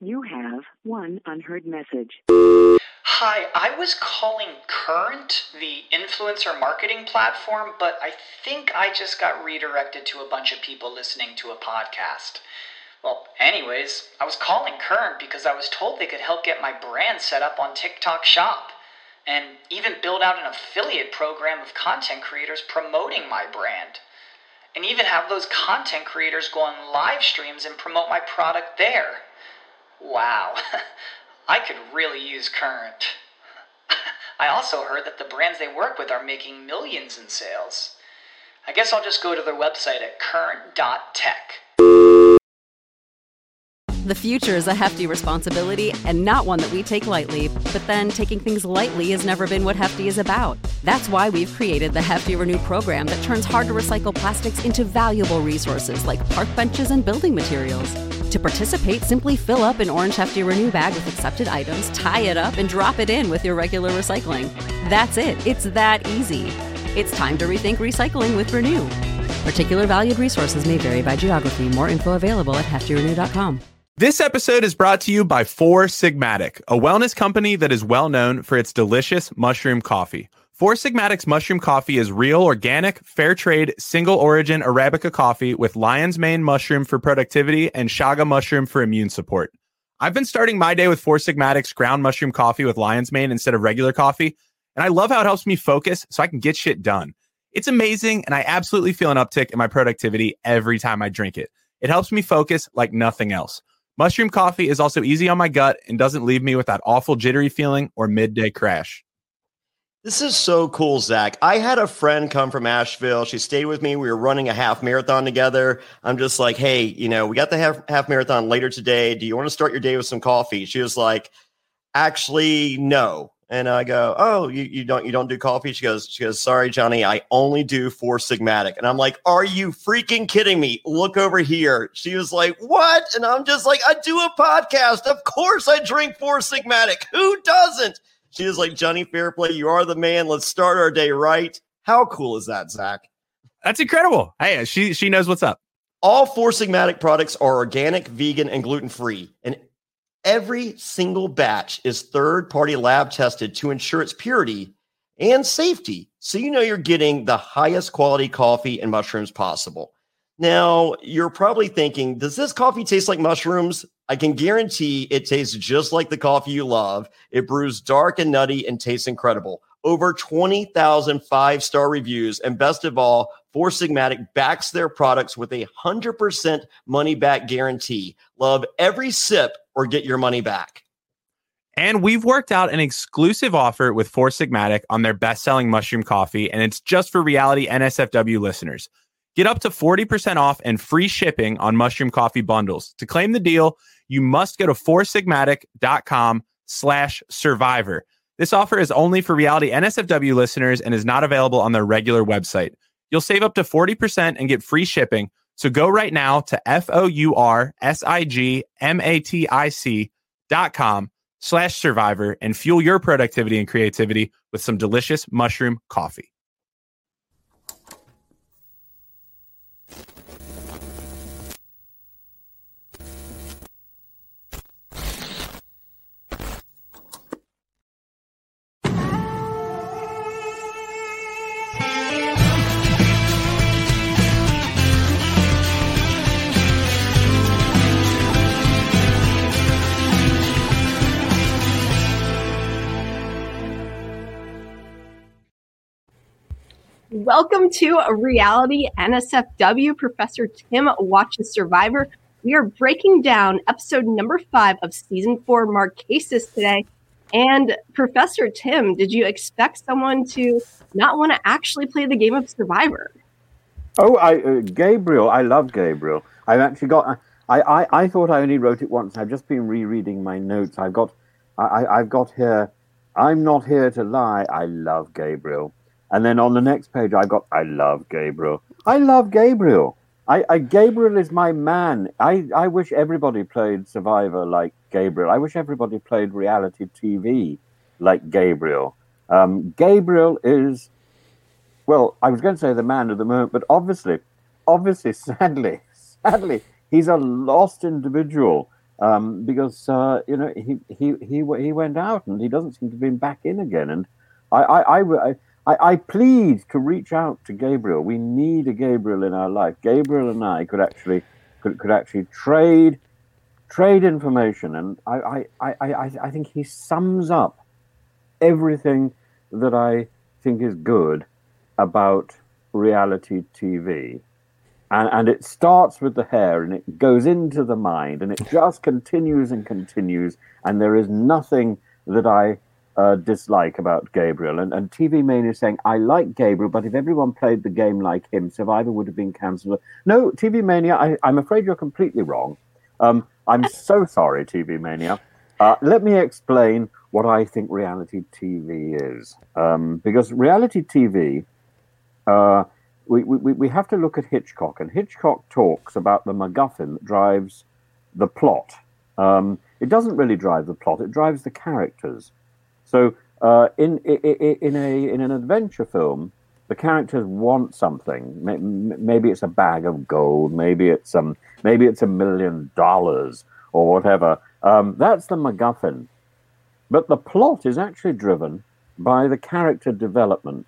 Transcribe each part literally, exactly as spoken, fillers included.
You have one unheard message. Hi, I was calling Current, the influencer marketing platform, but I think I just got redirected to a bunch of people listening to a podcast. Well, anyways, I was calling Current because I was told they could help get my brand set up on TikTok Shop, and even build out an affiliate program of content creators promoting my brand, and even have those content creators go on live streams and promote my product there. Wow, I could really use Current. I also heard that the brands they work with are making millions in sales. I guess I'll just go to their website at current dot tech. The future is a hefty responsibility and not one that we take lightly. But then taking things lightly has never been what Hefty is about. That's why we've created the Hefty Renew program that turns hard-to-recycle plastics into valuable resources like park benches and building materials. To participate, simply fill up an orange Hefty Renew bag with accepted items, tie it up, and drop it in with your regular recycling. That's it. It's that easy. It's time to rethink recycling with Renew. Particular valued resources may vary by geography. More info available at hefty renew dot com. This episode is brought to you by Four Sigmatic, a wellness company that is well known for its delicious mushroom coffee. Four Sigmatic's mushroom coffee is real, organic, fair trade, single origin Arabica coffee with lion's mane mushroom for productivity and chaga mushroom for immune support. I've been starting my day with Four Sigmatic's ground mushroom coffee with lion's mane instead of regular coffee, and I love how it helps me focus so I can get shit done. It's amazing, and I absolutely feel an uptick in my productivity every time I drink it. It helps me focus like nothing else. Mushroom coffee is also easy on my gut and doesn't leave me with that awful jittery feeling or midday crash. This is so cool, Zach. I had a friend come from Asheville. She stayed with me. We were running a half marathon together. I'm just like, hey, you know, we got the half, half marathon later today. Do you want to start your day with some coffee? She was like, actually, no. And I go, oh, you, you don't you don't do coffee? She goes, she goes, sorry, Johnny, I only do Four Sigmatic. And I'm like, are you freaking kidding me? Look over here. She was like, what? And I'm just like, I do a podcast. Of course I drink Four Sigmatic. Who doesn't? She was like, Johnny Fairplay, you are the man. Let's start our day right. How cool is that, Zach? That's incredible. Hey, she she knows what's up. All Four Sigmatic products are organic, vegan, and gluten-free. And every single batch is third-party lab tested to ensure its purity and safety, so you know you're getting the highest quality coffee and mushrooms possible. Now, you're probably thinking, does this coffee taste like mushrooms? I can guarantee it tastes just like the coffee you love. It brews dark and nutty and tastes incredible. Over twenty thousand five-star reviews, and best of all, Four Sigmatic backs their products with a one hundred percent money-back guarantee. Love every sip or get your money back. And we've worked out an exclusive offer with Four Sigmatic on their best-selling mushroom coffee, and it's just for Reality N S F W listeners. Get up to forty percent off and free shipping on mushroom coffee bundles. To claim the deal, you must go to foursigmatic.com slash survivor. This offer is only for Reality N S F W listeners and is not available on their regular website. You'll save up to forty percent and get free shipping. So go right now to F-O-U-R-S-I-G-M-A-T-I-C dot com slash survivor and fuel your productivity and creativity with some delicious mushroom coffee. Welcome to Reality N S F W. Professor Tim watches Survivor. We are breaking down episode number five of season four, Marquesas, today. And Professor Tim, did you expect someone to not want to actually play the game of Survivor? Oh, I uh, Gabriel. I love Gabriel. I've actually got. I, I, I thought I only wrote it once. I've just been rereading my notes. I've got. I, I've got here. I'm not here to lie. I love Gabriel. And then on the next page, I got, I love Gabriel. I love Gabriel. I, I Gabriel is my man. I, I wish everybody played Survivor like Gabriel. I wish everybody played reality T V like Gabriel. Um, Gabriel is, well, I was going to say the man of the moment, but obviously, obviously, sadly, sadly, he's a lost individual. um, because uh, you know he, he he he went out and he doesn't seem to have been back in again. And I I, I, I I plead to reach out to Gabriel. We need a Gabriel in our life. Gabriel and I could actually could, could actually trade trade information, and I I, I, I I think he sums up everything that I think is good about reality T V. And, and it starts with the hair and it goes into the mind and it just continues and continues. And there is nothing that I uh, dislike about Gabriel. And, and T V Mania is saying, I like Gabriel, but if everyone played the game like him, Survivor would have been cancelled. No, T V Mania, I, I'm afraid you're completely wrong. Um, I'm so sorry, T V Mania. Uh, let me explain what I think reality T V is. Um, because reality T V... Uh, We, we we have to look at Hitchcock, and Hitchcock talks about the MacGuffin that drives the plot. Um, it doesn't really drive the plot; it drives the characters. So, uh, in, in in a in an adventure film, the characters want something. Maybe it's a bag of gold, maybe it's um maybe it's a million dollars or whatever. Um, that's the MacGuffin, but the plot is actually driven by the character development,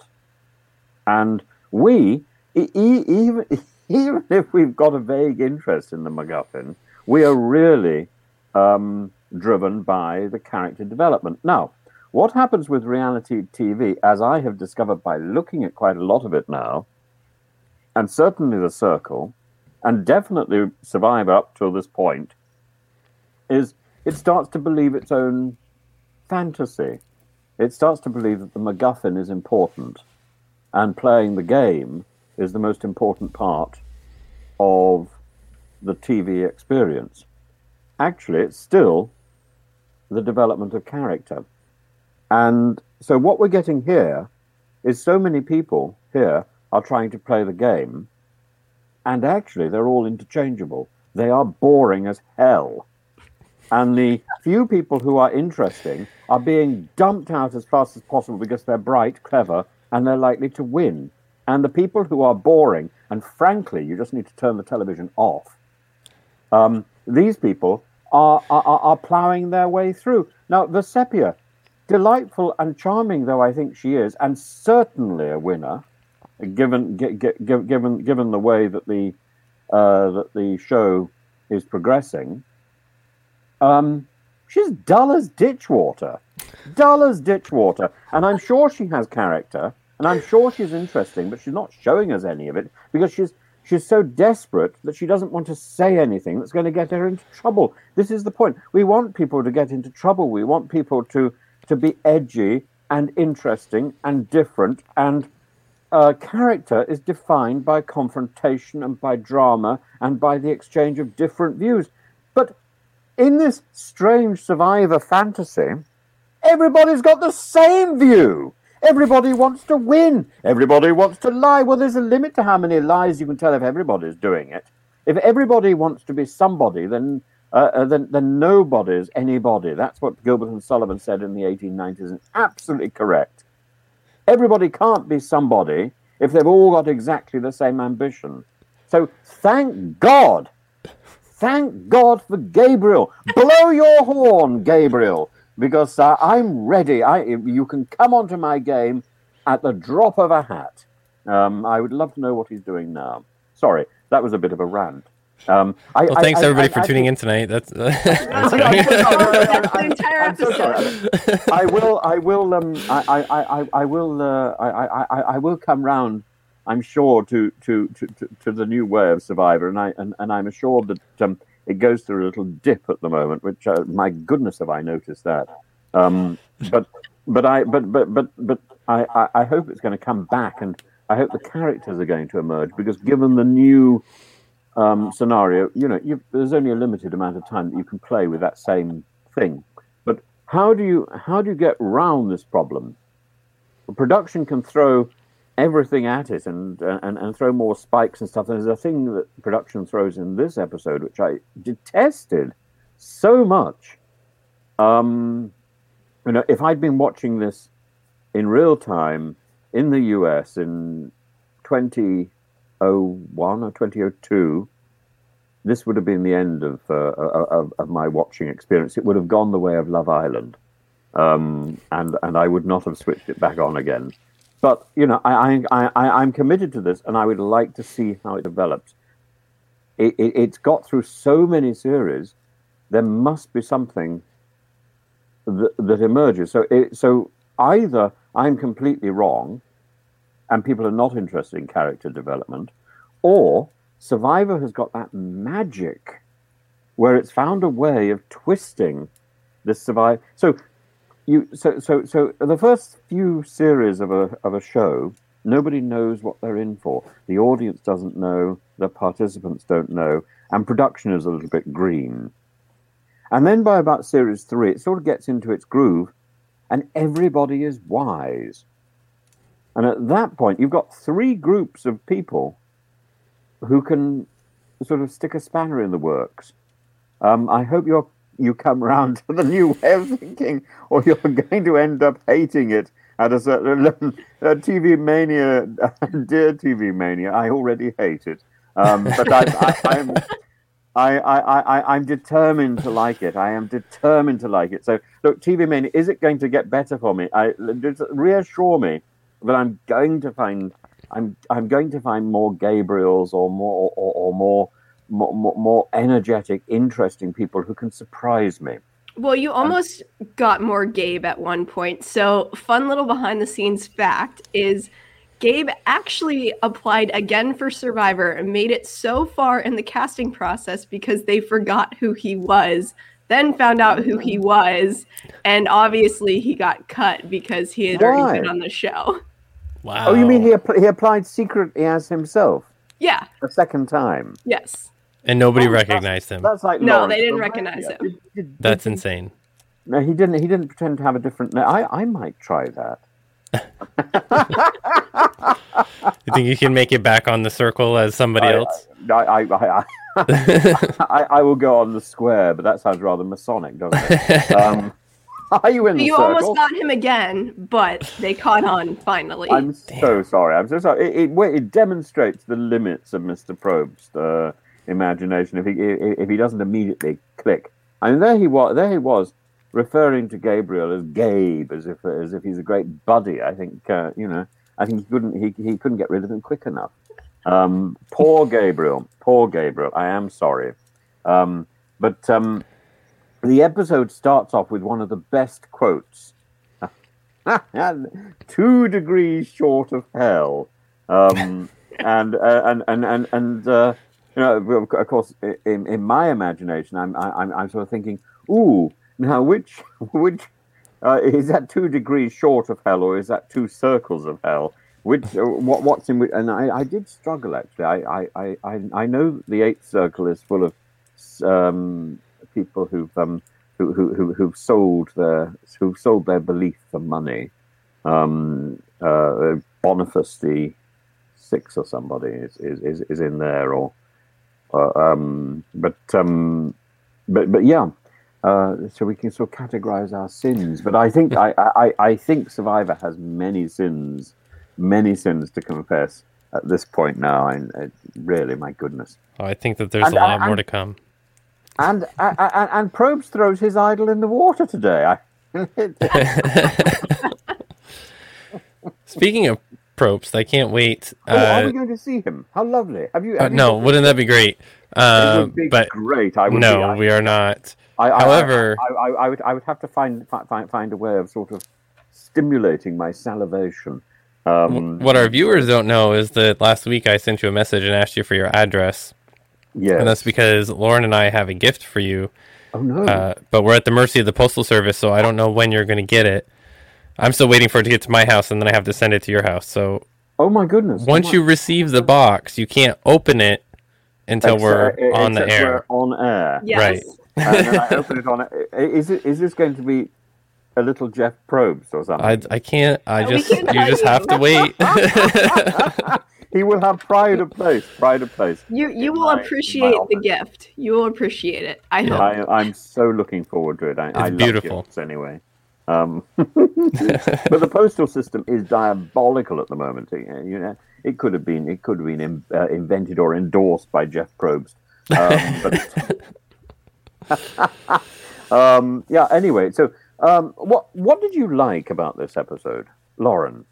and we, even, even if we've got a vague interest in the MacGuffin, we are really um, driven by the character development. Now, what happens with reality T V, as I have discovered by looking at quite a lot of it now, and certainly The Circle, and definitely Survivor up till this point, is it starts to believe its own fantasy. It starts to believe that the MacGuffin is important. And playing the game is the most important part of the T V experience. Actually, it's still the development of character. And so what we're getting here is so many people here are trying to play the game, and actually they're all interchangeable. They are boring as hell. And the few people who are interesting are being dumped out as fast as possible because they're bright, clever, and they're likely to win. And the people who are boring, and frankly, you just need to turn the television off, um, these people are, are, are ploughing their way through. Now, Vecepia, delightful and charming though I think she is, and certainly a winner, given g- g- given given the way that the uh, that the show is progressing, um, she's dull as ditch water. Dull as ditch water. And I'm sure she has character, and I'm sure she's interesting, but she's not showing us any of it because she's she's so desperate that she doesn't want to say anything that's going to get her into trouble. This is the point. We want people to get into trouble. We want people to, to be edgy and interesting and different, and uh, character is defined by confrontation and by drama and by the exchange of different views. But in this strange Survivor fantasy, everybody's got the same view. Everybody wants to win. Everybody wants to lie. Well, there's a limit to how many lies you can tell if everybody's doing it. If everybody wants to be somebody, then uh, then, then nobody's anybody. That's what Gilbert and Sullivan said in the eighteen nineties, and absolutely correct. Everybody can't be somebody if they've all got exactly the same ambition. So thank God. Thank God for Gabriel. Blow your horn, Gabriel. Because uh, I'm ready. I, you can come onto my game at the drop of a hat. Um, I would love to know what he's doing now. Sorry, that was a bit of a rant. Um, I, well, thanks I, everybody I, for I, tuning I, in tonight. That's, that's That's the entire episode. I will. I will. Um. I. I. I. I will. Uh, I, I. I. I will come round. I'm sure to to, to, to to the new way of Survivor, and I and, and I'm assured that um, it goes through a little dip at the moment. Which, uh, my goodness, have I noticed that? Um. But but I. But but but but I. I, I hope it's going to come back, and I hope the characters are going to emerge, because given the new Um, scenario, you know, you, there's only a limited amount of time that you can play with that same thing. But how do you how do you get round this problem? The production can throw everything at it and and and throw more spikes and stuff. There's a thing that production throws in this episode which I detested so much. Um, you know, if I'd been watching this in real time in the U S in twenty oh one or twenty oh two, this would have been the end of, uh, of of my watching experience. It would have gone the way of Love Island, um, and and I would not have switched it back on again. But you know, I I I I'm committed to this, and I would like to see how it develops. It, it it's got through so many series. There must be something that that emerges. So it, so either I'm completely wrong, and people are not interested in character development, or Survivor has got that magic where it's found a way of twisting this survive. So you so so so the first few series of a of a show, nobody knows what they're in for. The audience doesn't know, the participants don't know, and production is a little bit green. And then by about series three, it sort of gets into its groove, and everybody is wise. And at that point, you've got three groups of people who can sort of stick a spanner in the works. Um, I hope you're, you come around to the new way of thinking, or you're going to end up hating it at a certain level. Uh, T V Mania, dear T V Mania, I already hate it. Um, but I, I, I'm... I, I, I, I'm determined to like it. I am determined to like it. So, look, T V Mania, is it going to get better for me? I just reassure me that I'm going to find, I'm, I'm going to find more Gabriels or more, or, or more, more, more, more energetic, interesting people who can surprise me. Well, you almost um, got more Gabe at one point. So, fun little behind-the-scenes fact is, Gabe actually applied again for Survivor and made it so far in the casting process because they forgot who he was, then found out who he was, and obviously he got cut because he had Why? already been on the show. Wow. Oh, you mean he app- he applied secretly as himself? Yeah. A second time? Yes. And nobody Oh, recognized him. That's like No, Lawrence they didn't Arabia. recognize him. Did- did- That's did he- insane. No, he didn't. He didn't pretend to have a different name. I, I might try that. You think you can make it back on the circle as somebody I, else? I, I, I, I, I, I will go on the square, but that sounds rather Masonic, doesn't it? Um, are you in the You circle? almost got him again, but they caught on finally. I'm so sorry. I'm so sorry. It, it, it demonstrates the limits of Mister Probst's uh, imagination if he if he doesn't immediately click. I mean, there he was. There he was. Referring to Gabriel as Gabe, as if as if he's a great buddy. I think uh, you know. I think he couldn't he he couldn't get rid of him quick enough. Um, poor Gabriel. Poor Gabriel. I am sorry. Um, but um, the episode starts off with one of the best quotes. Two degrees short of hell. Um, and, uh, and and and and uh, you know, of course, in, in my imagination, I'm I'm I'm sort of thinking, ooh. Now, which which uh, is that two degrees short of hell, or is that two circles of hell? Which uh, what what's in which? And I, I did struggle actually. I, I, I, I know the eighth circle is full of um, people who've um, who, who who who've sold their who've sold their belief for money. Um, uh, Boniface the sixth or somebody is is, is, is in there, or uh, um, but um, but but yeah. Uh, so we can sort of categorize our sins, but I think I, I, I think Survivor has many sins, many sins to confess at this point now. And uh, really, my goodness. Oh, I think that there's And, a lot uh, more and- to come. And uh, uh, and Probst throws his idol in the water today. I, Speaking of Probst, I can't wait. oh, are Uh, we going to see him? How lovely! Have you? uh, Have you no, got- wouldn't that be great? It Uh, would be but great. I would no, be, I, we are not. I, I, However- I, I, I would I would have to find find find a way of sort of stimulating my salivation. Um, What our viewers don't know is that last week I sent you a message and asked you for your address. Yes. And that's because Lauren and I have a gift for you. Oh no. Uh, but we're at the mercy of the Postal Service, so I don't know when you're going to get it. I'm still waiting for it to get to my house, and then I have to send it to your house. So oh my goodness. once Oh, you my- receive the box, you can't open it until Ex- we're uh, on the except air. We're on air. Yes. Right. And then I open it on. Is it? Is this going to be a little Jeff Probst or something? I, I can't. I We just can't you tell just you. have to wait. He will have pride of place. Pride of place. You you in will my- in my appreciate the office. gift. You will appreciate it. I hope. I, I'm so looking forward to it. I, I love beautiful. gifts anyway. Um, but the postal system is diabolical at the moment. You know, it could have been it could have been in, uh, invented or endorsed by Jeff Probst Um, but, um, yeah. Anyway, so um, what what did you like about this episode, Lauren?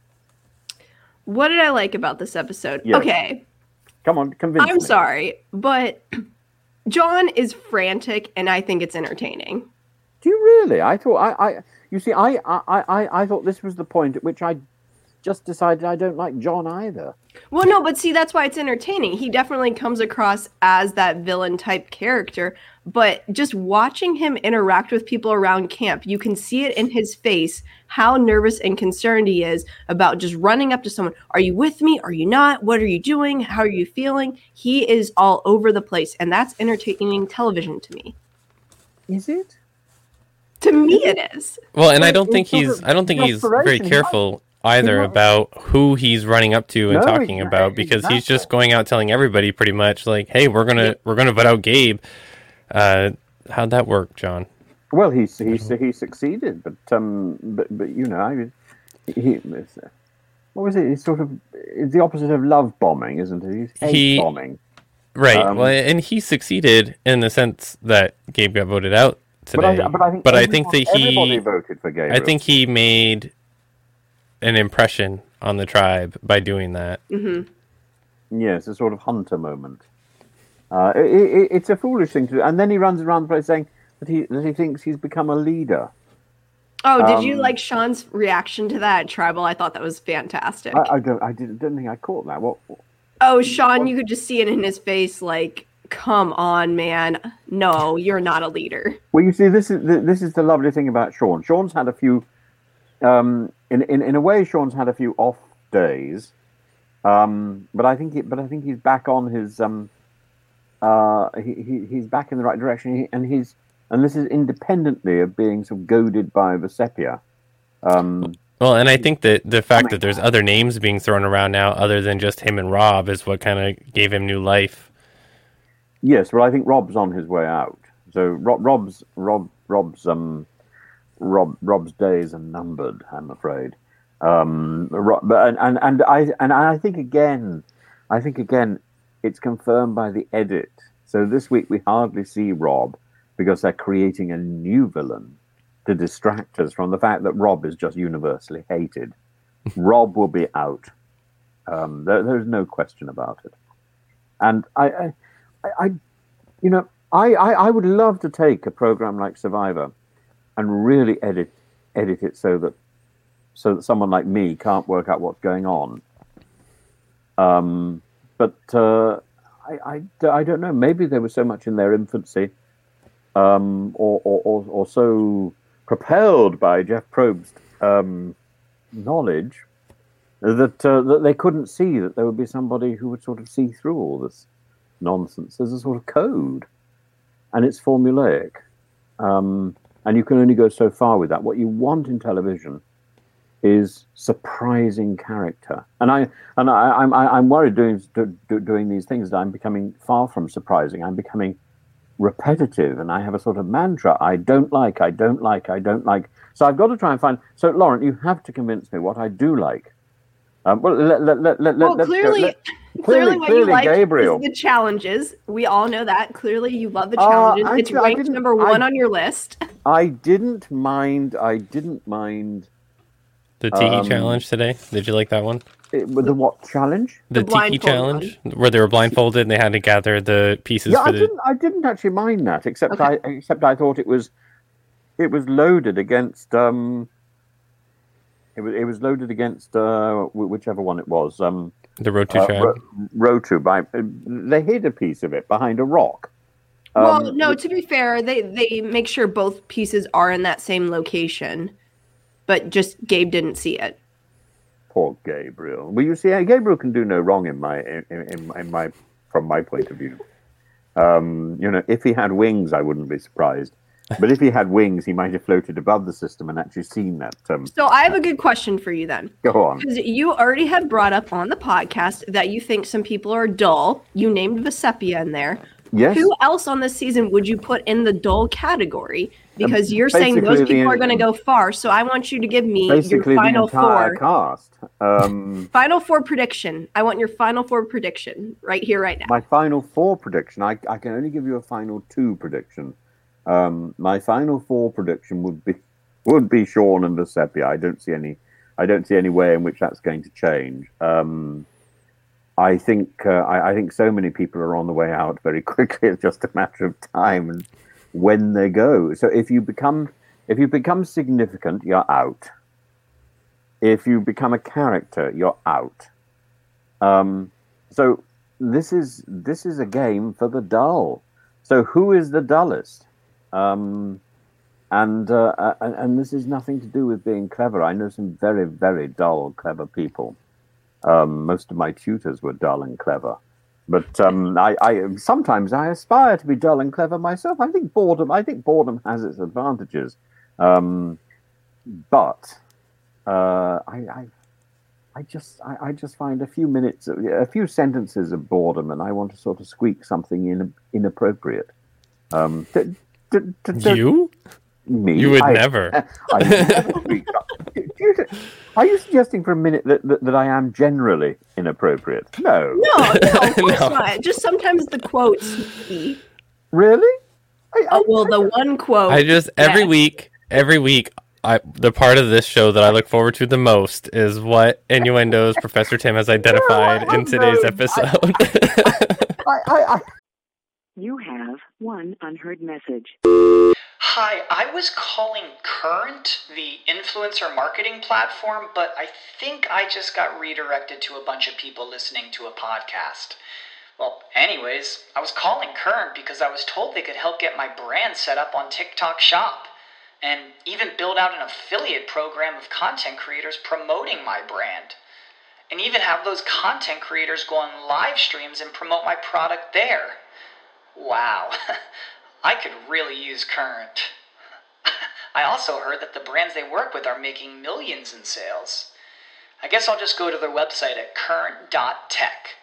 What did I like about this episode? Yes. Okay. Come on, convince I'm me. sorry, but John is frantic, and I think it's entertaining. Do you really? I thought I, I you see, I, I, I, I thought this was the point at which I just decided I don't like John either. Well, no, but see, that's why it's entertaining. He definitely comes across as that villain type character, but just watching him interact with people around camp, you can see it in his face how nervous and concerned he is about just running up to someone. Are you with me? Are you not? What are you doing? How are you feeling? He is all over the place, and that's entertaining television to me. Is it? To me, it is. Well, and I Well, don't think it's sort he's of I don't think he's very desperation. careful either not- about who he's running up to and No, talking he's- about, because he's just exactly. going out telling everybody pretty much like, "Hey, we're gonna we're gonna vote out Gabe." Uh, how'd that work, John? Well, he he he succeeded, but um, but but you know, I mean, he. What was it? It's sort of it's the opposite of love bombing, isn't it? He's hate He- bombing. Right. Um, well, and he succeeded in the sense that Gabe got voted out today. But I, but I think, but I everyone- think that everybody he voted for Gabriel. I think he made an impression on the tribe by doing that. Mm-hmm. Yes, a sort of hunter moment. Uh, it, it, it's a foolish thing to do, and then he runs around the place saying that he that he thinks he's become a leader. Oh, did you Um, like Sean's reaction to that Tribal? I thought that was fantastic. I, I don't I didn't, don't think I caught that. What? Oh, Sean, you could just see it in his face, like, come on, man. No, you're not a leader. Well, you see, this is the, this is the lovely thing about Sean. Sean's had a few, um, in in in a way, Sean's had a few off days, um, but I think it, but I think he's back on his um, uh, he, he he's back in the right direction, he, and he's and this is independently of being sort of goaded by Vesepia. Um, Well, and I think that the fact my that there's other names being thrown around now other than just him and Rob is what kind of gave him new life. Yes, well, I think Rob's on his way out. So Rob, Rob's Rob Rob's um Rob Rob's days are numbered, I'm afraid. Um, Rob, but and, and and I and I think again, I think again, it's confirmed by the edit. So this week we hardly see Rob because they're creating a new villain to distract us from the fact that Rob is just universally hated. Rob will be out. Um, there, there's no question about it. And I, I, I you know, I, I, I would love to take a program like Survivor and really edit edit it so that so that someone like me can't work out what's going on. Um, but uh, I, I, I don't know. Maybe they were so much in their infancy, um, or, or, or, or so propelled by Jeff Probst's um, knowledge that uh, that they couldn't see that there would be somebody who would sort of see through all this nonsense. There's a sort of code, and it's formulaic, um, and you can only go so far with that. What you want in television is surprising character, and I and I, I'm I'm worried doing do, doing these things that I'm becoming far from surprising. I'm becoming repetitive, and I have a sort of mantra: I don't like, I don't like, I don't like. So I've got to try and find. So Lauren, you have to convince me what I do like. Um, well, let, let, let, let, Well, let's go- clearly, let- clearly, what clearly you like Gabriel. is the challenges. We all know that. Clearly, you love the Uh, challenges. I it's d- I ranked didn't- number one I- on your list. I didn't mind. I didn't mind The Tiki Um, challenge today. Did you like that one? it, with the what challenge? The, The Tiki blindfold challenge, where they were blindfolded and they had to gather the pieces Yeah, for I the. didn't. I didn't actually mind that, except Okay. I except I thought it was it was loaded against. Um, it was it was loaded against uh, wh- whichever one it was. Um, The Rotu uh, tribe. Ro- Rotu. By they hid a piece of it behind a rock. Well, Um, no, to be fair, they, they make sure both pieces are in that same location, but just Gabe didn't see it. Poor Gabriel. Well, you see, uh, Gabriel can do no wrong in my in, in, in my from my point of view. Um, you know, if he had wings, I wouldn't be surprised. But if he had wings, he might have floated above the system and actually seen that. Um, So I have a good question for you then. go on. Because you already had brought up on the podcast that you think some people are dull. You named Vesepia in there. Yes. Who else on this season would you put in the dull category? because you're saying those Basically, people the- are going to go far. So I want you to give me Basically, your the final entire four. cast. Um, Final four prediction. I want your final four prediction right here, right now. my final four prediction. I, I can only give you a final two prediction. Um, my final four prediction would be would be Sean and Vecepia. I don't see any. I don't see any way in which that's going to change. Um, I think uh, I, I think so many people are on the way out very quickly. It's just a matter of time and when they go. So if you become if you become significant, you're out. If you become a character, you're out. Um, so this is this is a game for the dull. So who is the dullest? Um, and, uh, and and this is nothing to do with being clever. I know some very very dull clever people. Um, most of my tutors were dull and clever, but um, I, I sometimes I aspire to be dull and clever myself. I think boredom. I think boredom has its advantages, um, but uh, I, I I just I, I just find a few minutes, a few sentences of boredom, and I want to sort of squeak something in, inappropriate. Um, d- d- d- d- You? Me? You would I, never. I never squeak. Do you th- Are you suggesting for a minute that, that, that I am generally inappropriate? No. No, no, of course No. not. Just sometimes the quotes. maybe. Really? I, I, Oh, well, the one quote. I just every that- week, every week, I the part of this show that I look forward to the most is what innuendos Professor Tim has identified in today's episode. I, I, I, You have one unheard message. Hi, I was calling Current, the influencer marketing platform, but I think I just got redirected to a bunch of people listening to a podcast. Well, anyways, I was calling Current because I was told they could help get my brand set up on TikTok Shop, and even build out an affiliate program of content creators promoting my brand, and even have those content creators go on live streams and promote my product there. Wow, I could really use Current. I also heard that the brands they work with are making millions in sales. I guess I'll just go to their website at current dot tech.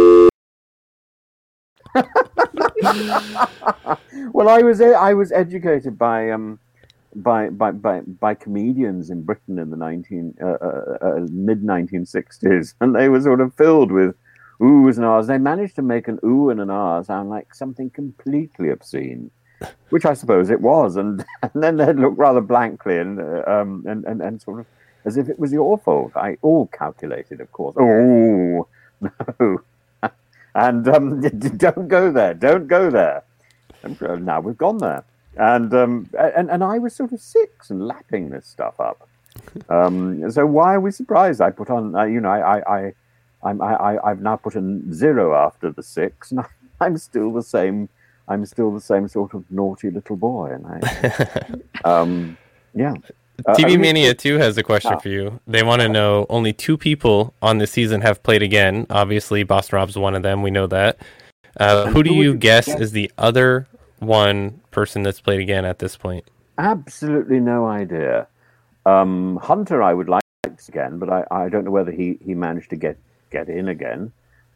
well, I was I was educated by um by by by, by comedians in Britain in the nineteen uh, uh, uh, mid nineteen sixties, and they were sort of filled with oohs and ahs. They managed to make an ooh and an ah sound like something completely obscene, which I suppose it was, and, and then they'd look rather blankly and, uh, um, and and and sort of as if it was your fault. I all calculated, of course. Oh no. And um, don't go there. Don't go there. And now we've gone there, and um, and and I was sort of six and lapping this stuff up. Um, so why are we surprised? I put on, uh, you know, I I I I'm, I I I've now put a zero after the six, and I'm still the same. I'm still the same sort of naughty little boy, and I, um, yeah. Uh, T V I mean, Mania two has a question Oh. for you. They want to know only two people on this season have played again. Obviously, Boston Rob's one of them. We know that. Uh, And who do who would you you guess guess? is the other one person that's played again at this point? Absolutely no idea. Um, Hunter, I would like again, but I, I don't know whether he, he managed to get, get in again.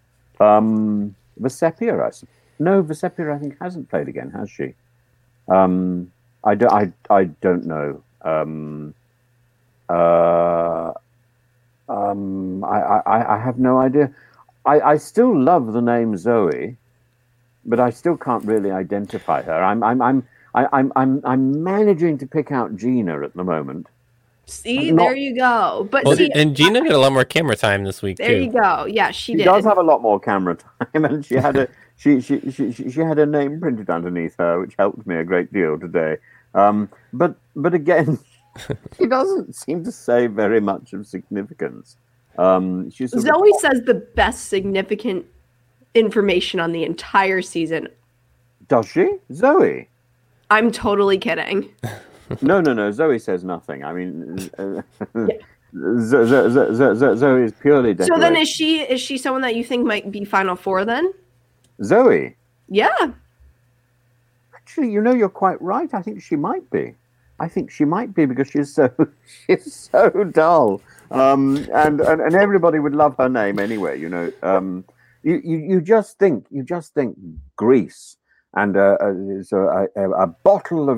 Um, Vecepia, I sup- no, Vecepia, I think hasn't played again, has she? Um, I, do, I, I don't know. Um, uh, um, I, I, I have no idea. I, I still love the name Zoe, but I still can't really identify her. I'm, I'm, I'm, I, I'm, I'm, I'm managing to pick out Gina at the moment. See, Not- there you go. But Well, see, and Gina got a lot more camera time this week there too. you go. Yeah, she, She did. does have a lot more camera time, and she had a she, she, she, she, she had a name printed underneath her, which helped me a great deal today. Um, but but again, she doesn't seem to say very much of significance. Um, she's sort of- Zoe says the best significant information on the entire season. does she? Zoe? I'm totally kidding. No, no, no. Zoe says nothing. I mean, uh, Zo- Zo- Zo- Zo- Zo- Zoe is purely So decorated. then, is she is she someone that you think might be Final Four? Then, Zoe? yeah. Actually, you know, you're quite right. I think she might be. I think she might be because she's so she's so dull, um, and, and and everybody would love her name anyway. You know, um, you, you you just think you just think Greece and uh, uh, so a, a, a bottle of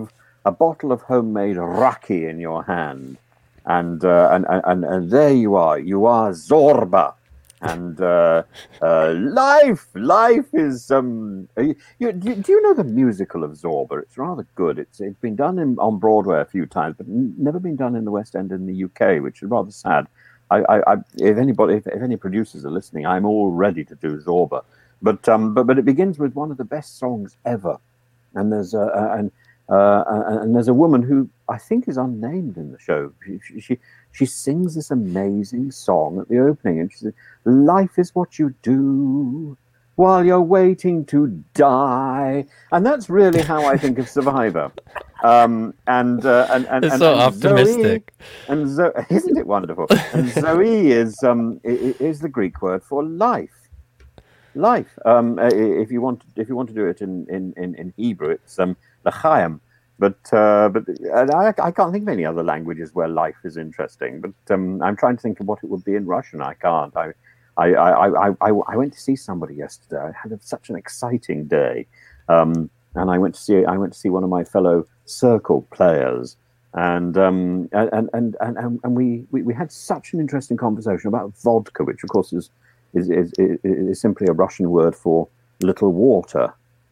a bottle of homemade raki in your hand, and uh, and, and and there you are. You are Zorba, and uh, uh, life, life is. Um, you, you, do you know the musical of Zorba? It's rather good. It's it's been done in, on Broadway a few times, but n- never been done in the West End in the U K, which is rather sad. I, I, I if anybody, if, if any producers are listening, I'm all ready to do Zorba. But um, but but it begins with one of the best songs ever, and there's uh, and uh, and there's a woman who I think is unnamed in the show. She she she sings this amazing song at the opening, and she says, "Life is what you do while you're waiting to die," and that's really how I think of Survivor. Um, and, uh, and and It's and, so and optimistic. Zoe, and Zo- isn't it wonderful? And Zoe is um is the Greek word for life. Life. Um, if you want, if you want to do it in in, in, in Hebrew, it's um l'chaim. But uh, but I, I can't think of any other languages where life is interesting. But um, I'm trying to think of what it would be in Russian. I can't. I I I I, I, I went to see somebody yesterday. I had such an exciting day, um, and I went to see I went to see one of my fellow Circle players. And um and and and and, and we, we, we had such an interesting conversation about vodka, which of course is is is, is, is simply a Russian word for little water.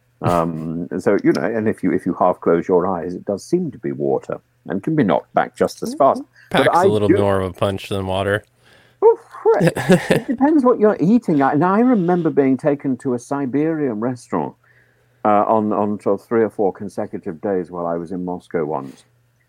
Um, so you know, and if you if you half close your eyes, it does seem to be water and can be knocked back just as fast. Packs But I a little do, more of a punch than water. Oh, it depends what you're eating. I, and I remember being taken to a Siberian restaurant uh, on on sort of three or four consecutive days while I was in Moscow once.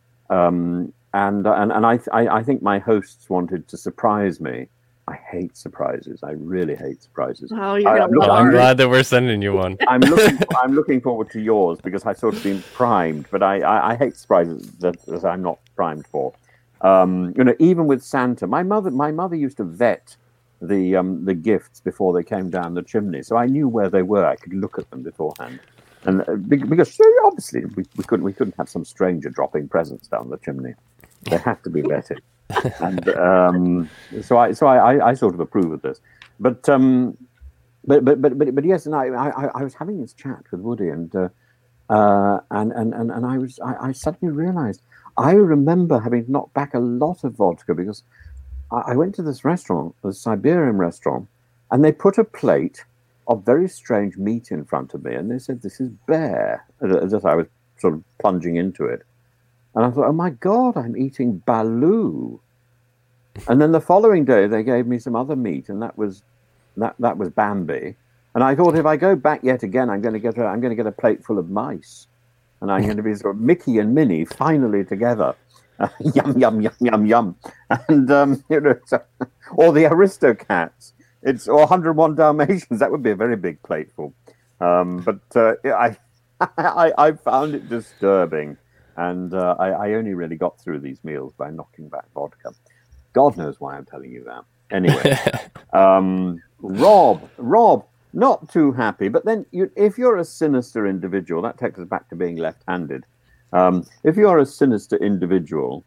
Um, and and and I, I I think my hosts wanted to surprise me. I hate surprises. I really hate surprises. Oh, you're I, gonna I'm, look, Well, I'm I'm, glad that we're sending you one. I'm looking. I'm looking forward to yours because I've sort of been primed. But I, I, I hate surprises that, that I'm not primed for. Um, you know, even with Santa, my mother my mother used to vet the um, the gifts before they came down the chimney, so I knew where they were. I could look at them beforehand. And uh, because obviously we, we couldn't we couldn't have some stranger dropping presents down the chimney. They had to be vetted, and um, so I so I, I, I sort of approve of this. But um, but, but but but but yes, and I, I, I was having this chat with Woody, and uh, uh, and, and and and I was I, I suddenly realised I remember having knocked back a lot of vodka because I, I went to this restaurant, a Siberian restaurant, and they put a plate of very strange meat in front of me, and they said, "This is bear," as if I was sort of plunging into it. And I thought, "Oh my God, I'm eating balu." And then the following day, they gave me some other meat, and that was that that was Bambi. And I thought, if I go back yet again, I'm going to get a, I'm going to get a plate full of mice, and I'm going to be sort of Mickey and Minnie finally together. Uh, yum yum yum yum yum, and um, you know, so, or the Aristocats. It's or one hundred and one Dalmatians. That would be a very big plateful. Um, but uh, I, I, I found it disturbing, and uh, I, I only really got through these meals by knocking back vodka. God knows why I'm telling you that. Anyway, um, Rob, Rob, not too happy. But then, you, if you're a sinister individual, that takes us back to being left-handed. Um, if you're a sinister individual,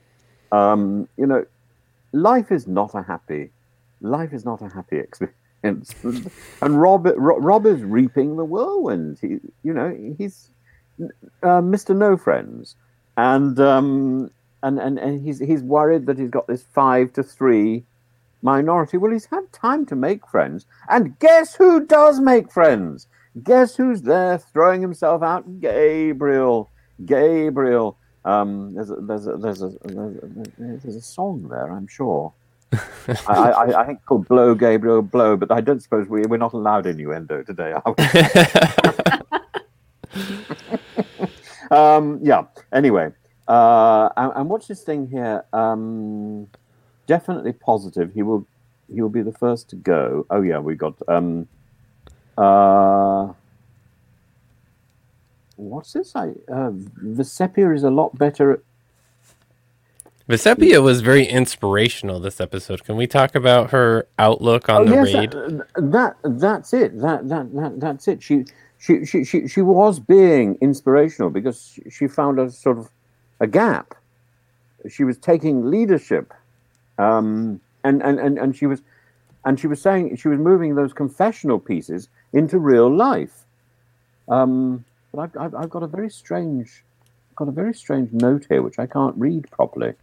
um, you know, life is not a happy. Life is not a happy experience, and Rob, Rob is reaping the whirlwind. He, you know, he's uh, Mister No Friends, and um, and and and he's he's worried that he's got this five to three minority. Well, he's had time to make friends, and guess who does make friends? Guess who's there throwing himself out? Gabriel, Gabriel. Um, there's a, there's a, there's a, there's a song there, I'm sure. I, I, I think it's called Blow Gabriel Blow, but I don't suppose we, we're not allowed innuendo today, are we? um, yeah, anyway. Uh, and, and what's this thing here? Um, definitely positive. He will he will be the first to go. Oh, yeah, we got... Um, uh, what's this? I uh, Vesepia is a lot better at... Vesepia was very inspirational this episode. Can we talk about her outlook on oh, the yes, raid? That, that that's it. That, that that that's it. She she she she she was being inspirational because she, she found a sort of a gap. She was taking leadership, um, and, and and and she was and she was saying she was moving those confessional pieces into real life. Um, but I've I've, I've got a very strange got a very strange note here, which I can't read properly.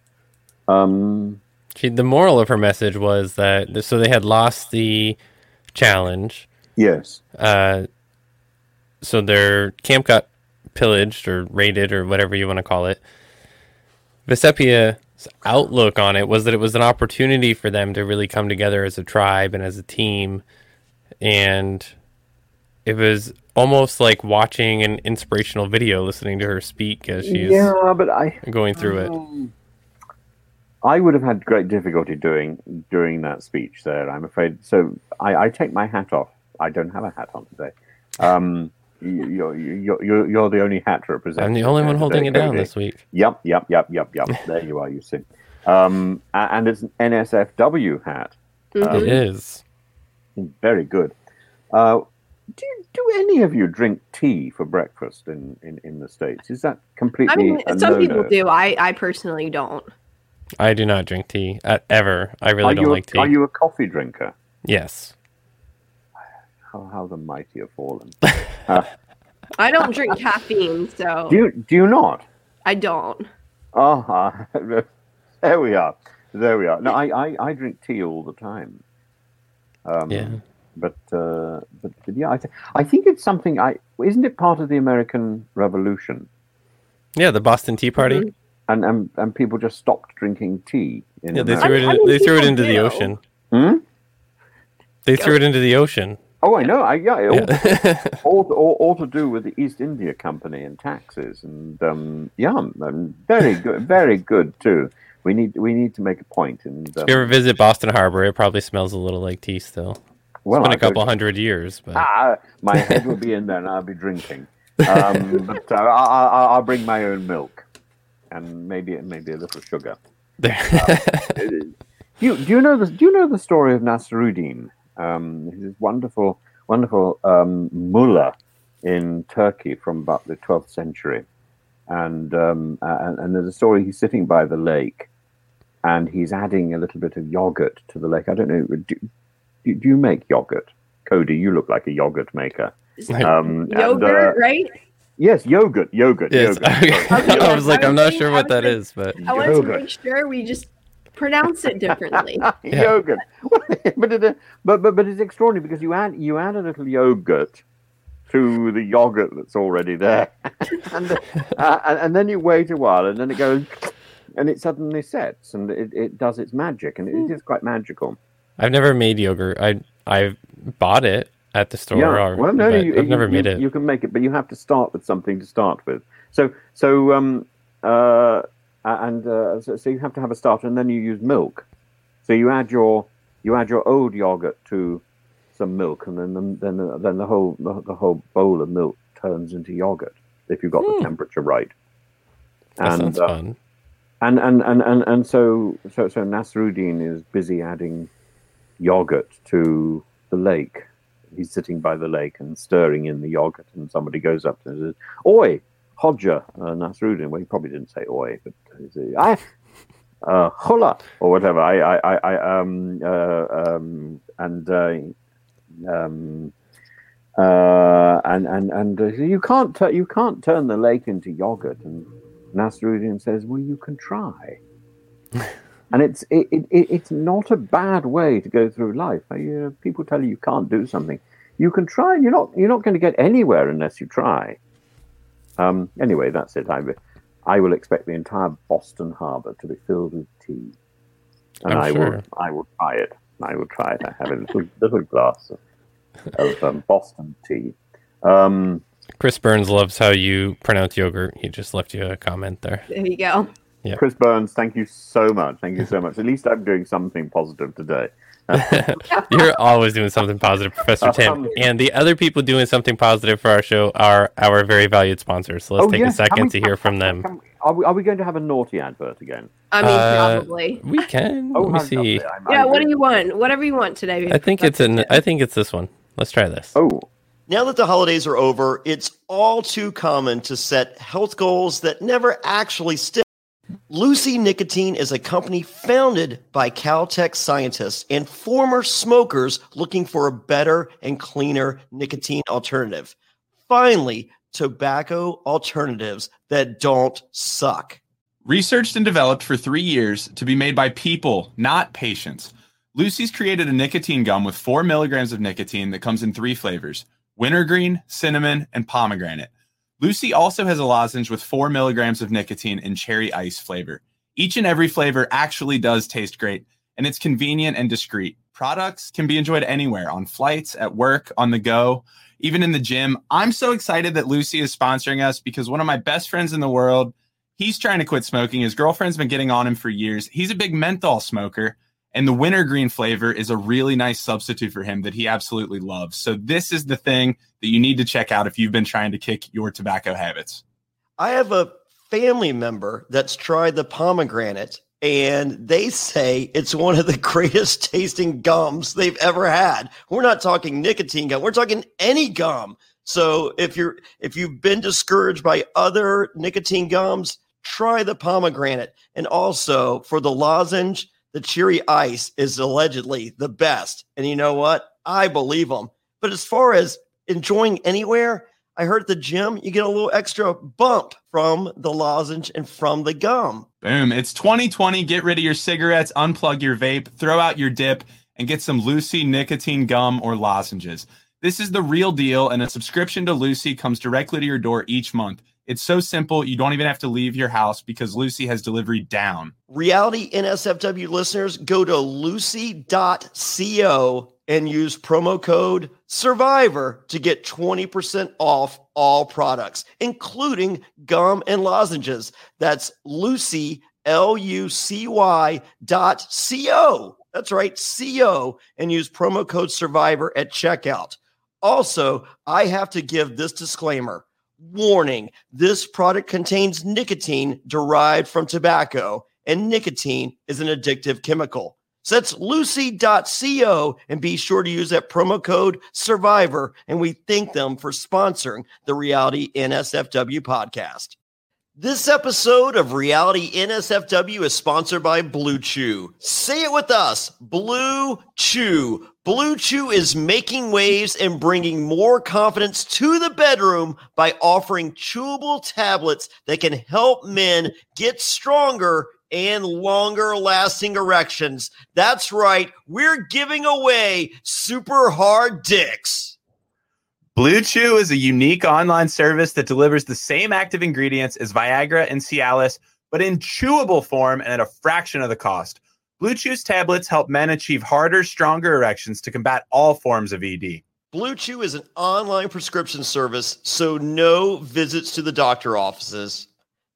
Um, She, the moral of her message was that so they had lost the challenge. yes. Uh, so their camp got pillaged or raided or whatever you want to call it. Vesepia's outlook on it was that it was an opportunity for them to really come together as a tribe and as a team. And it was almost like watching an inspirational video, listening to her speak as she's yeah, but I going through it. um, I would have had great difficulty doing during that speech there, I'm afraid. So I, I take my hat off. I don't have a hat on today. Um, you, you're, you're, you're, you're the only hat representing. I'm the only one holding today, it down Cody. this week. Yep, yep, yep, yep, yep. There you are, you see. Um, a- and it's an N S F W hat. Mhm. It is. Very good. Uh, do do any of you drink tea for breakfast in, in, in the States? Is that completely I mean, a some no-no? people do. I, I personally don't. I do not drink tea uh, ever. I really Are don't you, like tea. Are you a coffee drinker? Yes. How, how the mighty have fallen. I don't drink caffeine, so Do you, do you not? I don't. Oh, uh, there we are. There we are. No, I, I, I drink tea all the time. Um, Yeah. But, uh, but, but yeah, I, th- I think it's something. I isn't it part of the American Revolution? Yeah, the Boston Tea Party. Mhm. And and, and people just stopped drinking tea. In Yeah, they America. threw it. I In, mean, they threw it people into the do. ocean. Hmm? They threw it into the ocean. Oh, I know. I, yeah, it all, Yeah. all, all, all to do with the East India Company and taxes, and um, yeah, and very good, very good too. We need we need to make a point. And um, If you ever visit Boston Harbor, it probably smells a little like tea still. well, It's been I a couple go- hundred years, but Ah, my head will be in there, and I'll be drinking. Um, but uh, I, I, I'll bring my own milk, and maybe maybe a little sugar. there. do you do you know the do you know the story of Nasruddin? Um, he's this wonderful wonderful um, mullah in Turkey from about the twelfth century, and um, and, and there's a story. He's sitting by the lake, and he's adding a little bit of yogurt to the lake. I don't know. Do, do, do you make yogurt, Cody? You look like a yogurt maker. Um, and, Yogurt, uh, right? Yes, yogurt, yogurt, Yes. yogurt. Okay, I was like, I I'm was not thinking- sure I what was that thinking- is, but I wanted to Yogurt. make sure we just pronounce it differently. Yogurt, but it, but but but it's extraordinary because you add you add a little yogurt to the yogurt that's already there, and, uh, and and then you wait a while, and then it goes, and it suddenly sets, and it, it does its magic, and it is quite magical. I've never made yogurt. I I bought it at the store. Yeah, or, well, no, but you, I've never you, made you, it. You can make it, but you have to start with something to start with. So, so, um, uh, and uh, so, so you have to have a starter, and then you use milk. So you add your you add your old yogurt to some milk, and then the, then the, then the whole the, the whole bowl of milk turns into yogurt if you've got Hmm. the temperature right. That and, sounds uh, fun. And and, and, and and so so so Nasruddin is busy adding yogurt to the lake. He's sitting by the lake and stirring in the yogurt, and somebody goes up and says, "Oi, Hodja uh, Nasruddin." Well, he probably didn't say "oi," but he said, "I, uh, hula," or whatever. I, I, I, I um, uh, um, and uh, um, uh, and and and uh, you can't tu- you can't turn the lake into yogurt. And Nasruddin says, "Well, you can try." And it's it, it, it's not a bad way to go through life. Uh, people tell you you can't do something, you can try. You're not you're not going to get anywhere unless you try. Um, anyway, that's it. I, I will expect the entire Boston Harbor to be filled with tea, and I'm I sure. will I will try it. I will try it. I have a little little glass of, of um, Boston tea. Um, Chris Burns loves how you pronounce yogurt. He just left you a comment there. There you go. Yep. Chris Burns, thank you so much. Thank you so much. At least I'm doing something positive today. You're always doing something positive, Professor Tim. Um, And the other people doing something positive for our show are our very valued sponsors. So let's Oh, take yes. a second Can we- to hear from them. Can- Are we, are we going to have a naughty advert again? I mean, Uh, probably. We can. Oh, Let me how see. lovely. I'm- Yeah, I'm what really- do you want? Whatever you want today. I think it's an. I think it's this one. Let's try this. Oh, Now that the holidays are over, it's all too common to set health goals that never actually stick. Lucy Nicotine is a company founded by Caltech scientists and former smokers looking for a better and cleaner nicotine alternative. Finally, tobacco alternatives that don't suck. Researched and developed for three years to be made by people, not patients, Lucy's created a nicotine gum with four milligrams of nicotine that comes in three flavors: wintergreen, cinnamon, and pomegranate. Lucy also has a lozenge with four milligrams of nicotine in cherry ice flavor. Each and every flavor actually does taste great, and it's convenient and discreet. Products can be enjoyed anywhere, on flights, at work, on the go, even in the gym. I'm so excited that Lucy is sponsoring us because one of my best friends in the world, he's trying to quit smoking. His girlfriend's been getting on him for years. He's a big menthol smoker, and the wintergreen flavor is a really nice substitute for him that he absolutely loves. So this is the thing that you need to check out if you've been trying to kick your tobacco habits. I have a family member that's tried the pomegranate, and they say it's one of the greatest tasting gums they've ever had. We're not talking nicotine gum. We're talking any gum. So if you're if you've been discouraged by other nicotine gums, try the pomegranate. And also for the lozenge, the cherry ice is allegedly the best. And you know what? I believe them. But as far as enjoying anywhere, I heard at the gym, you get a little extra bump from the lozenge and from the gum. Boom. It's twenty twenty. Get rid of your cigarettes, unplug your vape, throw out your dip, and get some Lucy nicotine gum or lozenges. This is the real deal, and a subscription to Lucy comes directly to your door each month. It's so simple, you don't even have to leave your house because Lucy has delivery down. Reality N S F W listeners, go to lucy dot co and use promo code SURVIVOR to get twenty percent off all products, including gum and lozenges. That's Lucy, L U C Y dot C-O. That's right, C O, and use promo code SURVIVOR at checkout. Also, I have to give this disclaimer. Warning, this product contains nicotine derived from tobacco, and nicotine is an addictive chemical. So that's lucy dot co, and be sure to use that promo code SURVIVOR, and we thank them for sponsoring the Reality N S F W podcast. This episode of Reality N S F W is sponsored by Blue Chew. Say it with us, Blue Chew. Blue Chew is making waves and bringing more confidence to the bedroom by offering chewable tablets that can help men get stronger and longer lasting erections. That's right, we're giving away super hard dicks. Blue Chew is a unique online service that delivers the same active ingredients as Viagra and Cialis, but in chewable form and at a fraction of the cost. Blue Chew's tablets help men achieve harder, stronger erections to combat all forms of E D. Blue Chew is an online prescription service, so no visits to the doctor offices,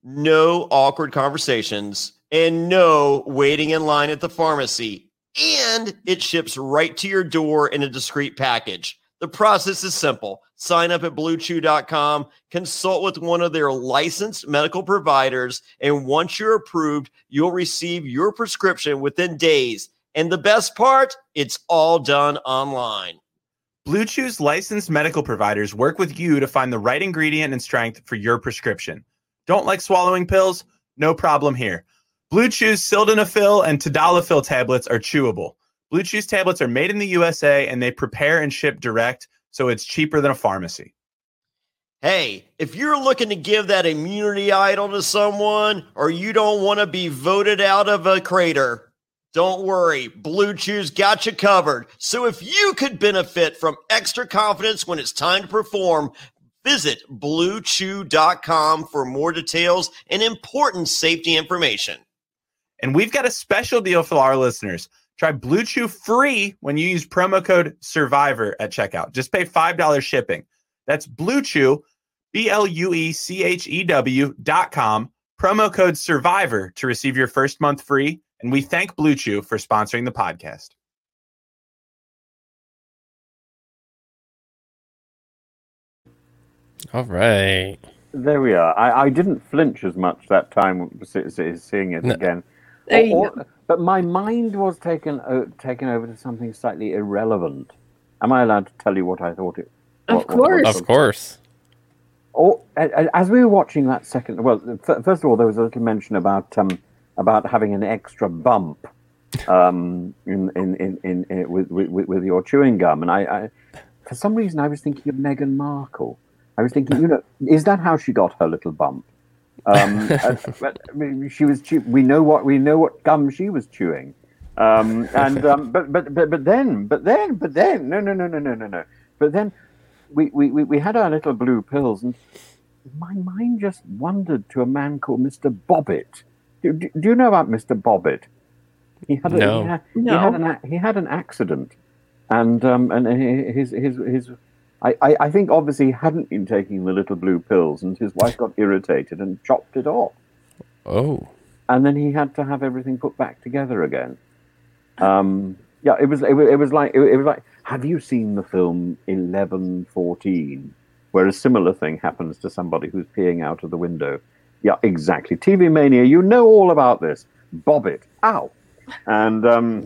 no awkward conversations, and no waiting in line at the pharmacy. And it ships right to your door in a discreet package. The process is simple. Sign up at blue chew dot com, consult with one of their licensed medical providers, and once you're approved, you'll receive your prescription within days. And the best part, it's all done online. Blue Chew's licensed medical providers work with you to find the right ingredient and strength for your prescription. Don't like swallowing pills? No problem here. Blue Chew's sildenafil and tadalafil tablets are chewable. Blue Chew's tablets are made in the U S A, and they prepare and ship direct, so it's cheaper than a pharmacy. Hey, if you're looking to give that immunity idol to someone, or you don't want to be voted out of a crater, don't worry. Blue Chew's got you covered. So if you could benefit from extra confidence when it's time to perform, visit blue chew dot com for more details and important safety information. And we've got a special deal for our listeners. Try Blue Chew free when you use promo code SURVIVOR at checkout. Just pay five dollars shipping. That's Blue Chew, B L U E C H E W dot com, promo code SURVIVOR to receive your first month free. And we thank Blue Chew for sponsoring the podcast. All right. There we are. I, I didn't flinch as much that time seeing it No. again. There you Or- go. But my mind was taken uh, taken over to something slightly irrelevant. Am I allowed to tell you what I thought it? Of what- what- course. what- Of course. Or a- as we were watching that second, well, f- first of all, there was a little mention about um, about having an extra bump um, in, in, in, in, in with, with with your chewing gum, and I, I, for some reason, I was thinking of Meghan Markle. I was thinking, you know, is that how she got her little bump? Um, uh, but I mean, she was. Chew- we know what we know what gum she was chewing. Um, and um, but, but but but then but then but then no no no no no no no. But then we we, we, we had our little blue pills, and my mind just wandered to a man called Mister Bobbitt. Do, do, do you know about Mister Bobbitt? He had a, No. he had, No. he had an a- he had an accident, and um and his his his. I, I, I think obviously he hadn't been taking the little blue pills, and his wife got irritated and chopped it off. Oh. And then he had to have everything put back together again. Um, yeah, it was it was, it was like it, it was like. Have you seen the film eleven fourteen, where a similar thing happens to somebody who's peeing out of the window? Yeah, exactly. T V Mania, you know all about this. Bobbitt, ow, and um,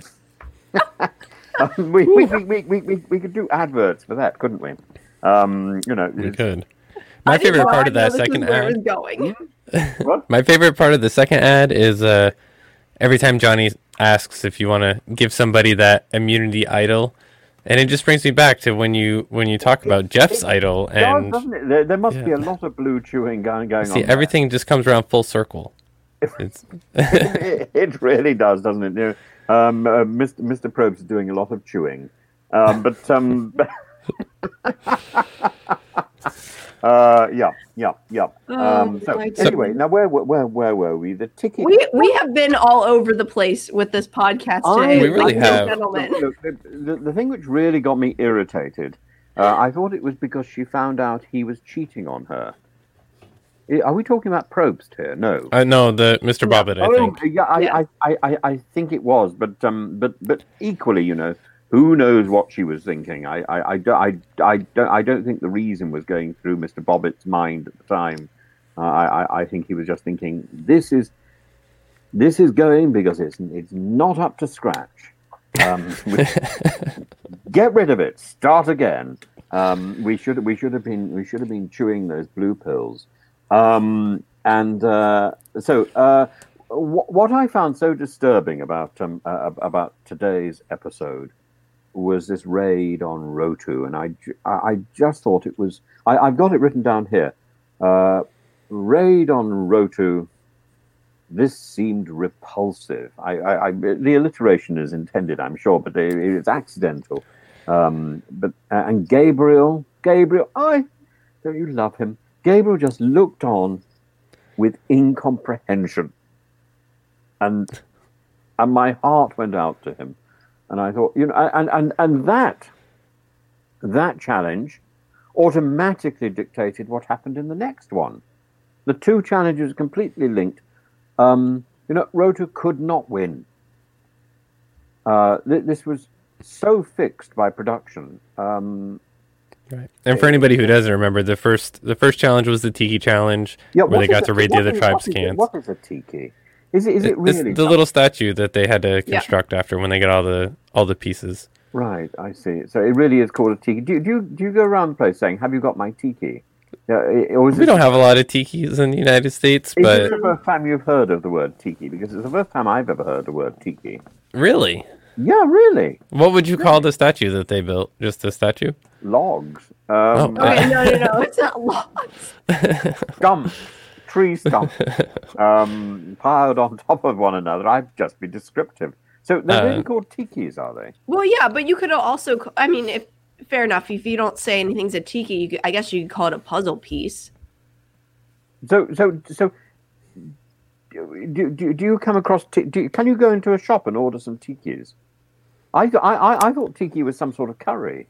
we, we, we, we, we, we could do adverts for that, couldn't we? Um, you know, We it's- could. My I didn't favorite know part I of that know this is second where it ad. was going. What? My favorite part of the second ad is uh, every time Johnny asks if you want to give somebody that immunity idol, and it just brings me back to when you when you talk about Jeff's idol, It does, and doesn't it? There, there must be Yeah. a lot of blue chewing going, going see on. everything just comes around full circle. It's it, it really does, doesn't it? You know, um, uh, Mister Mister Probst is doing a lot of chewing, um, but um, uh, yeah, yeah, yeah. Um, so my anyway, now where where where were we? The ticket. We we have been all over the place with this podcast today. We really ladies and have. Gentlemen. Look, the, the, the thing which really got me irritated, uh, I thought it was because she found out he was cheating on her. I- Are we talking about Probst here? No. uh, no the Mister Bobbitt, I oh, think. yeah, I, Yeah. I, I, I, I think it was, but um, but but equally, you know, who knows what she was thinking? I, I, I, don't, I, I don't, I don't think the reason was going through Mister Bobbitt's mind at the time. Uh, I, I, I think he was just thinking, this is, this is going because it's, it's not up to scratch. Um, we- get rid of it. Start again. Um, we should, we should have been, we should have been chewing those blue pills. Um, and uh, so, uh, w- what I found so disturbing about um, uh, about today's episode was this raid on Rotu, and I, ju- I I just thought it was. I, I've got it written down here. Uh, raid on Rotu. This seemed repulsive. I, I, I the alliteration is intended, I'm sure, but it, it's accidental. Um, but uh, and Gabriel, Gabriel, I don't you love him? Gabriel just looked on with incomprehension, and and my heart went out to him, and I thought, you know, and and and that that challenge automatically dictated what happened in the next one. The two challenges are completely linked. Um, you know, Rotu could not win. Uh, th- this was so fixed by production. Um, Right. And for anybody who doesn't remember, the first the first challenge was the Tiki Challenge, yeah, where what they is got a- to raid the what other is- tribes' what is it- camps. What is a tiki? Is it is it It's really the little statue that they had to construct after when they got all the all the pieces. Right, I see. So it really is called a tiki. Do, do you do you go around the place saying, "Have you got my tiki"? Yeah, or is We it, don't have a lot of tikis in the United States, Is but it the first time you've heard of the word tiki? Because it's the first time I've ever heard the word tiki. really, Yeah, really. what would you call the statue that they built? Just a statue? Logs. Um, Oh. Okay, no, no, no, it's not logs. Stumps. Tree stumps. um, piled on top of one another. I'd just be descriptive. So they're Uh, really called tikis, are they? Well, yeah, but you could also, c- I mean, if fair enough, if you don't say anything's a tiki, you could, I guess you could call it a puzzle piece. So, so, so, do, do, do you come across? T- do, can you go into a shop and order some tikis? I, th- I, I, I thought tiki was some sort of curry.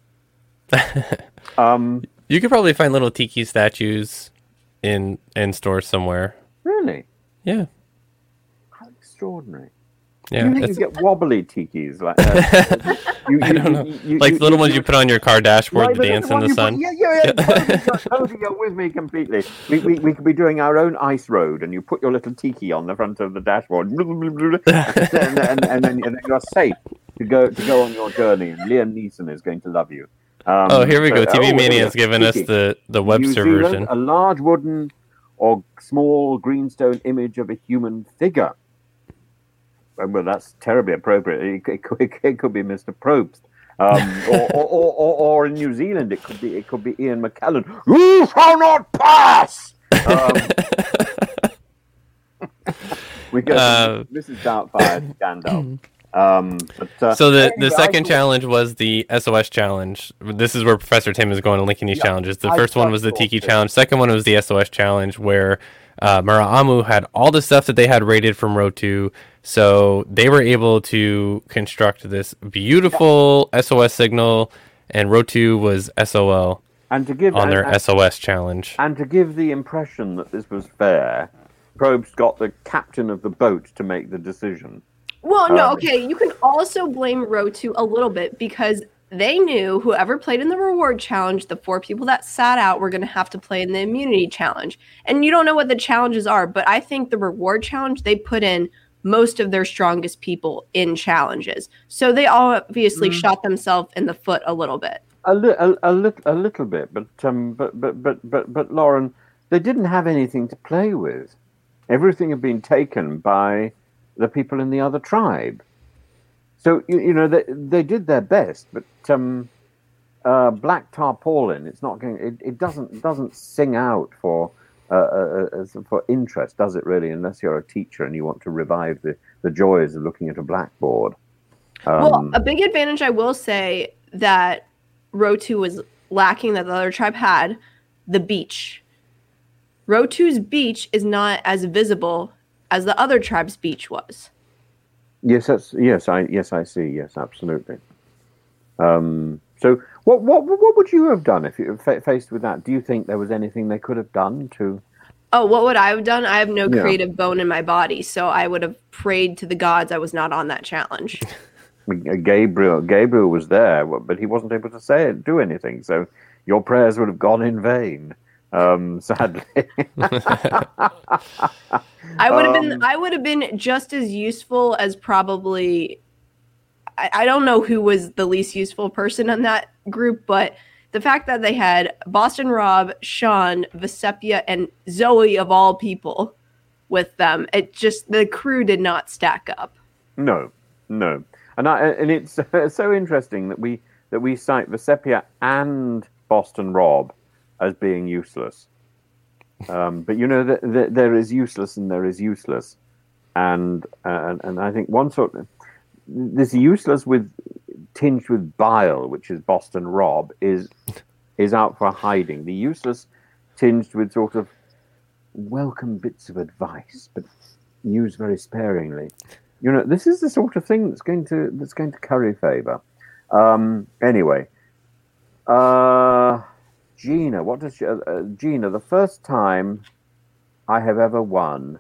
um, You could probably find little tiki statues in in stores somewhere. really? Yeah, How extraordinary! yeah. you think it's- you get wobbly tikis like that? you, I don't know. Like the little ones you put on your car dashboard Right, to but dance the in one the you sun. put- yeah, yeah, yeah. Totally, you're, totally, you're with me completely. We, we, we could be doing our own ice road, and you put your little tiki on the front of the dashboard, and, and, and, and, then, and then you're safe to go to go on your journey. And Liam Neeson is going to love you. Um, Oh, here we so- go. T V oh, Mania yeah, has given us tiki. the, the New Webster Zealand, version. a large wooden or small greenstone image of a human figure. Well, that's terribly appropriate. It, it, could- it could be Mister Probst. Um, or, or, or, or, or in New Zealand, it could be it could be Ian McKellen. You shall not pass. Um, we go. Uh, This is Doubtfire Gandalf. Um, but, uh, so the, anyway, the second I, challenge was the S O S challenge. This is where Professor Tim is going to linking these Yeah, challenges. The I first one thought was the so, Tiki too. challenge. Second one was the S O S challenge, where uh, Mara'amu had all the stuff that they had rated from Rotu. So they were able to construct this beautiful S O S signal, and Rotu was S O L and to give on their and, S O S challenge. and to give the impression that this was fair, Probst got the captain of the boat to make the decision. Well, no, Um, okay. You can also blame Rotu a little bit because they knew whoever played in the reward challenge, the four people that sat out were going to have to play in the immunity challenge. And you don't know what the challenges are, but I think the reward challenge, they put in most of their strongest people in challenges. So they obviously Mm. shot themselves in the foot a little bit. A, li- a, a, lit- a little bit, but um, but but but but but Lauren, they didn't have anything to play with. Everything had been taken by the people in the other tribe. So you, you know they they did their best, but um, uh, Black Tarpaulin, it's not going. It, it doesn't doesn't sing out for uh, uh, uh, for interest, does it really? Unless you're a teacher and you want to revive the, the joys of looking at a blackboard. Um, Well, a big advantage I will say that Rotu was lacking that the other tribe had, the beach. Rotu's beach is not as visible as the other tribe's beach was. Yes, that's yes. I yes, I see. Yes, absolutely. Um, so, what what what would you have done if you were fa- faced with that? Do you think there was anything they could have done to? Oh, what would I have done? I have no Yeah. creative bone in my body, so I would have prayed to the gods I was not on that challenge. Gabriel Gabriel was there, but he wasn't able to say it, do anything. So your prayers would have gone in vain. Um, sadly. I would have Um, been I would have been just as useful as probably I, I don't know who was the least useful person in that group, but the fact that they had Boston Rob, Sean, Vesepia, and Zoe of all people with them, it just the crew did not stack up. No, no, and I, and it's so interesting that we that we cite Vesepia and Boston Rob as being useless. Um, but you know that, that there is useless and there is useless, and uh, and I think one sort of this useless with tinged with bile, which is Boston Rob, is is out for hiding. The useless tinged with sort of welcome bits of advice, but used very sparingly. You know, this is the sort of thing that's going to that's going to curry favor. Um, anyway, uh, Gina, what does she, uh, uh, Gina? The first time I have ever won,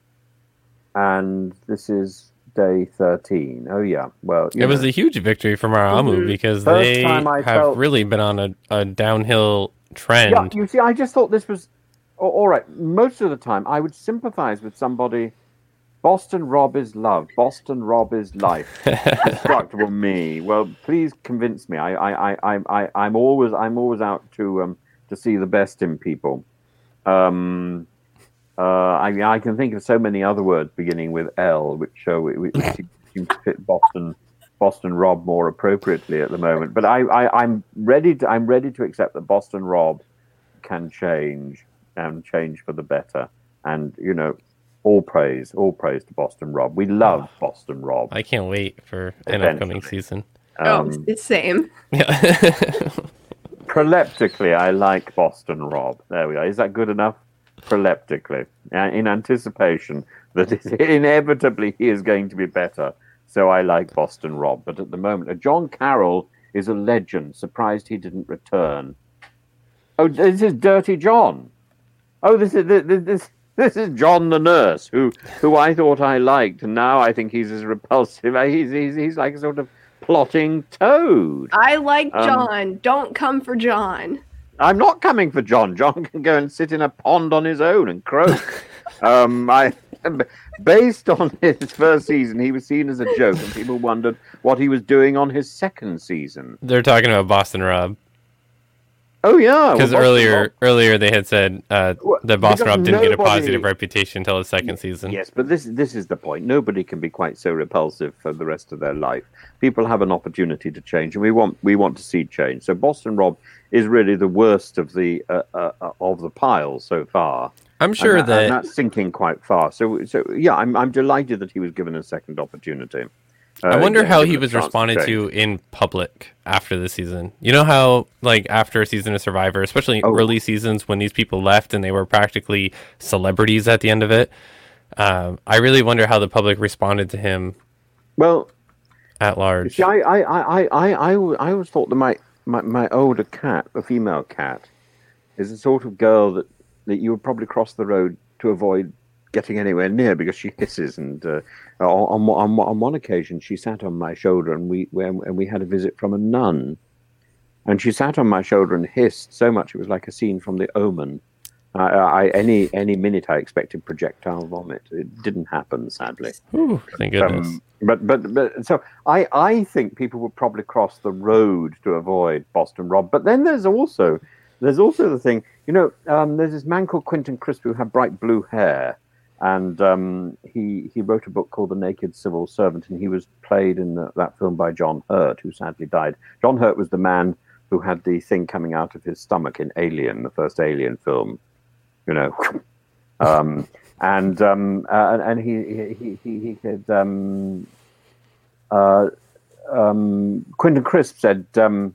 and this is day thirteen. Oh yeah, well, you It was know. a huge victory for Mara'amu Mhm. because First they time I have felt- really been on a, a downhill trend. Yeah, you see, I just thought this was a- all right. Most of the time, I would sympathize with somebody. Boston Rob is love. Boston Rob is life. Indestructible me. Well, please convince me. I, I, I, I, I, I'm always, I'm always out to, um, to see the best in people. Um, uh, I, I can think of so many other words beginning with L, which show which seem to fit Boston, Boston Rob more appropriately at the moment. But I, I, I'm ready to, I'm ready to accept that Boston Rob can change and change for the better. And you know. All praise, all praise to Boston Rob. We love Boston Rob. I can't wait for an Eventually. upcoming season. Um, oh, it's same. Yeah. proleptically, I like Boston Rob. There we go. Is that good enough? Proleptically, uh, in anticipation that it, inevitably he is going to be better. So I like Boston Rob. But at the moment, uh, John Carroll is a legend. Surprised he didn't return. Oh, this is Dirty John. Oh, this is this. this This is John the nurse, who who I thought I liked, and now I think he's as repulsive. He's he's, he's like a sort of plotting toad. I like Um, John. Don't come for John. I'm not coming for John. John can go and sit in a pond on his own and croak. um, I, based on his first season, he was seen as a joke, and people wondered what he was doing on his second season. They're talking about Boston Rob. Oh yeah, because well, earlier Rob, earlier they had said uh, Well, that Boston because Rob didn't get a nobody- positive reputation until his second season. Yes, but this this is the point. Nobody can be quite so repulsive for the rest of their life. People have an opportunity to change, and we want we want to see change. So Boston Rob is really the worst of the uh, uh, uh, of the pile so far. I'm sure and that, that and that's sinking quite fast. So so yeah, I'm I'm delighted that he was given a second opportunity. Uh, I wonder yeah, how given he a was chance responded change. to in public after the season. You know how, like, after a season of Survivor, especially Oh. early seasons when these people left and they were practically celebrities at the end of it, um, I really wonder how the public responded to him Well, at large. see, I I, I, I, I, I I always thought that my, my, my older cat, a female cat, is the sort of girl that, that you would probably cross the road to avoid getting anywhere near because she hisses. And uh, on, on on one occasion, she sat on my shoulder, and we and we had a visit from a nun, and she sat on my shoulder and hissed so much it was like a scene from The Omen. I, I any any minute I expected projectile vomit. It didn't happen, sadly. Ooh, thank goodness. Um, but but but so I I think people would probably cross the road to avoid Boston Rob. But then there's also there's also the thing, you know, um, there's this man called Quentin Crisp who had bright blue hair, and um, he he wrote a book called The Naked Civil Servant, and he was played in the, that film by John Hurt, who sadly died. John Hurt was the man who had the thing coming out of his stomach in Alien, the first Alien film, you know. Um, and um, uh, and he he he he could um, uh, um, Quentin Crisp said, um,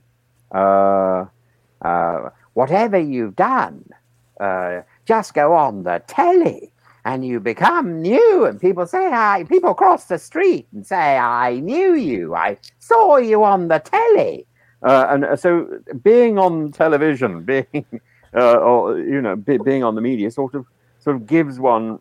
uh, uh, "Whatever you've done, uh, just go on the telly, and you become new. And people say, I people cross the street and say, I knew you. I saw you on the telly." Uh, and so, being on television, being uh, or you know, be, being on the media, sort of. Sort of gives one,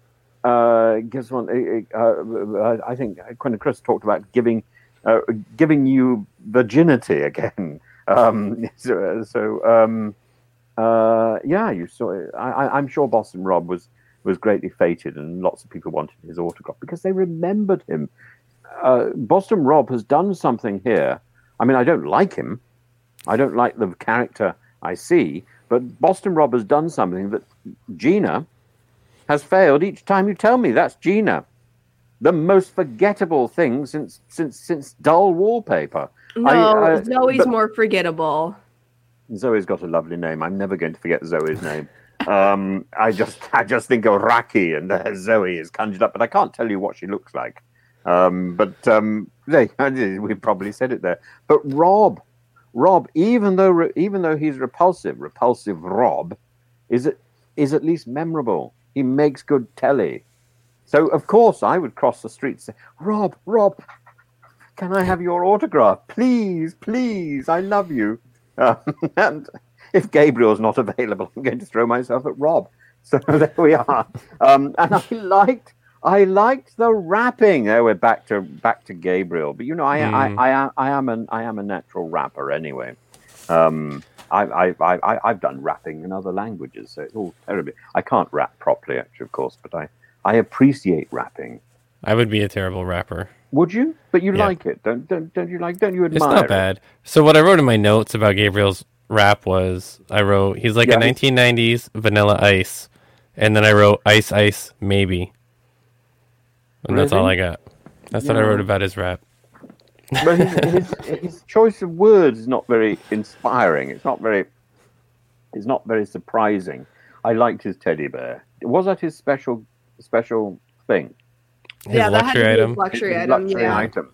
uh, gives one. Uh, uh, I think Quentin Crisp talked about giving, uh, giving you virginity again. Um, so, so um, uh, yeah, you saw. It. I, I'm sure Boston Rob was was greatly feted, and lots of people wanted his autograph because they remembered him. Uh, Boston Rob has done something here. I mean, I don't like him. I don't like the character I see, but Boston Rob has done something that Gina has failed each time you tell me. That's Gina. The most forgettable thing since since since dull wallpaper. No, I, uh, Zoe's but- more forgettable. Zoe's got a lovely name. I'm never going to forget Zoe's name. Um, I just I just think of Raki, and uh, Zoe is conjured up, but I can't tell you what she looks like. Um, but um, they, we probably said it there. But Rob, Rob, even though even though he's repulsive, repulsive Rob, is it is at least memorable. He makes good telly. So, of course, I would cross the street and say, Rob, Rob, can I have your autograph? Please, please, I love you. Um, and if Gabriel's not available, I'm going to throw myself at Rob. So there we are. Um, and I liked I liked the rapping. There we're back to back to Gabriel. But, you know, I, Mm. I, I, I, I, am an, I am a natural rapper anyway. Um I, I, I, I've done rapping in other languages, so it's all terribly. I can't rap properly, actually, of course, but I, I appreciate rapping. I would be a terrible rapper. Would you? But you Yeah. like it, don't, don't don't you like? Don't you admire? It's not it? bad. So what I wrote in my notes about Gabriel's rap was, I wrote, he's like Yeah, a he- nineteen nineties Vanilla Ice. And then I wrote Ice Ice Maybe. And that's all I Really? got. That's what I Yeah. wrote about his rap. But his, his, his choice of words is not very inspiring. It's not very. It's not very surprising. I liked his teddy bear. Was that his special special thing? His yeah, that had luxury to be item. his luxury His item. luxury Yeah. item.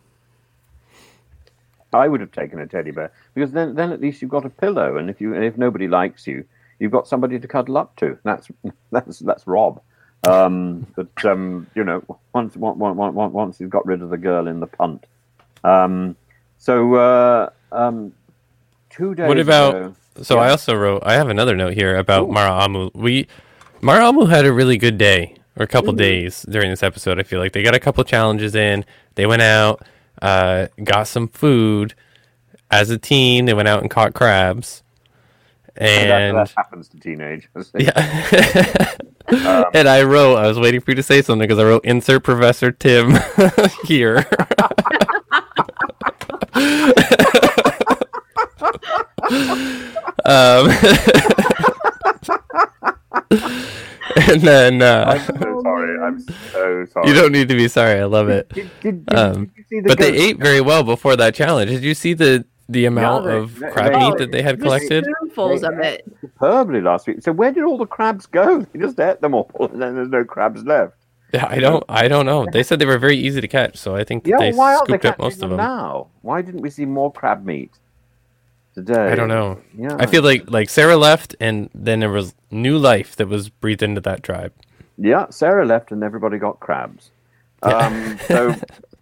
I would have taken a teddy bear because then, then at least you've got a pillow, and if you and if nobody likes you, you've got somebody to cuddle up to. That's that's that's Rob. Um, but um, you know, once once once once he's got rid of the girl in the punt. Um, so uh, um, two days. What about? ago, So yeah. I also wrote. I have another note here about Ooh. Mara Amu. We Mara Amu had a really good day or a couple Mm-hmm. days during this episode. I feel like they got a couple challenges in. They went out, uh, got some food. As a teen, they went out and caught crabs. And that, that happens to teenagers. yeah. Um, and I wrote. I was waiting for you to say something because I wrote insert Professor Tim here. Um, and then uh, I'm so sorry. I'm so sorry. you don't need to be sorry. I love it. Did, did, did, Um, did you see the but they goat? ate very well before that challenge. Did you see the the amount they- of they- crab they- meat that they had Just collected? spoonfuls of it. superbly last week. So where did all the crabs go? They just ate them all, and then there's no crabs left. Yeah, I don't I don't know. They said they were very easy to catch, so I think that Yeah, they why aren't they scooped up catching most of them them. now? Why didn't we see more crab meat today? I don't know. Yeah, I feel like like Sarah left, and then there was new life that was breathed into that tribe. Yeah, Sarah left, and everybody got crabs. Um, so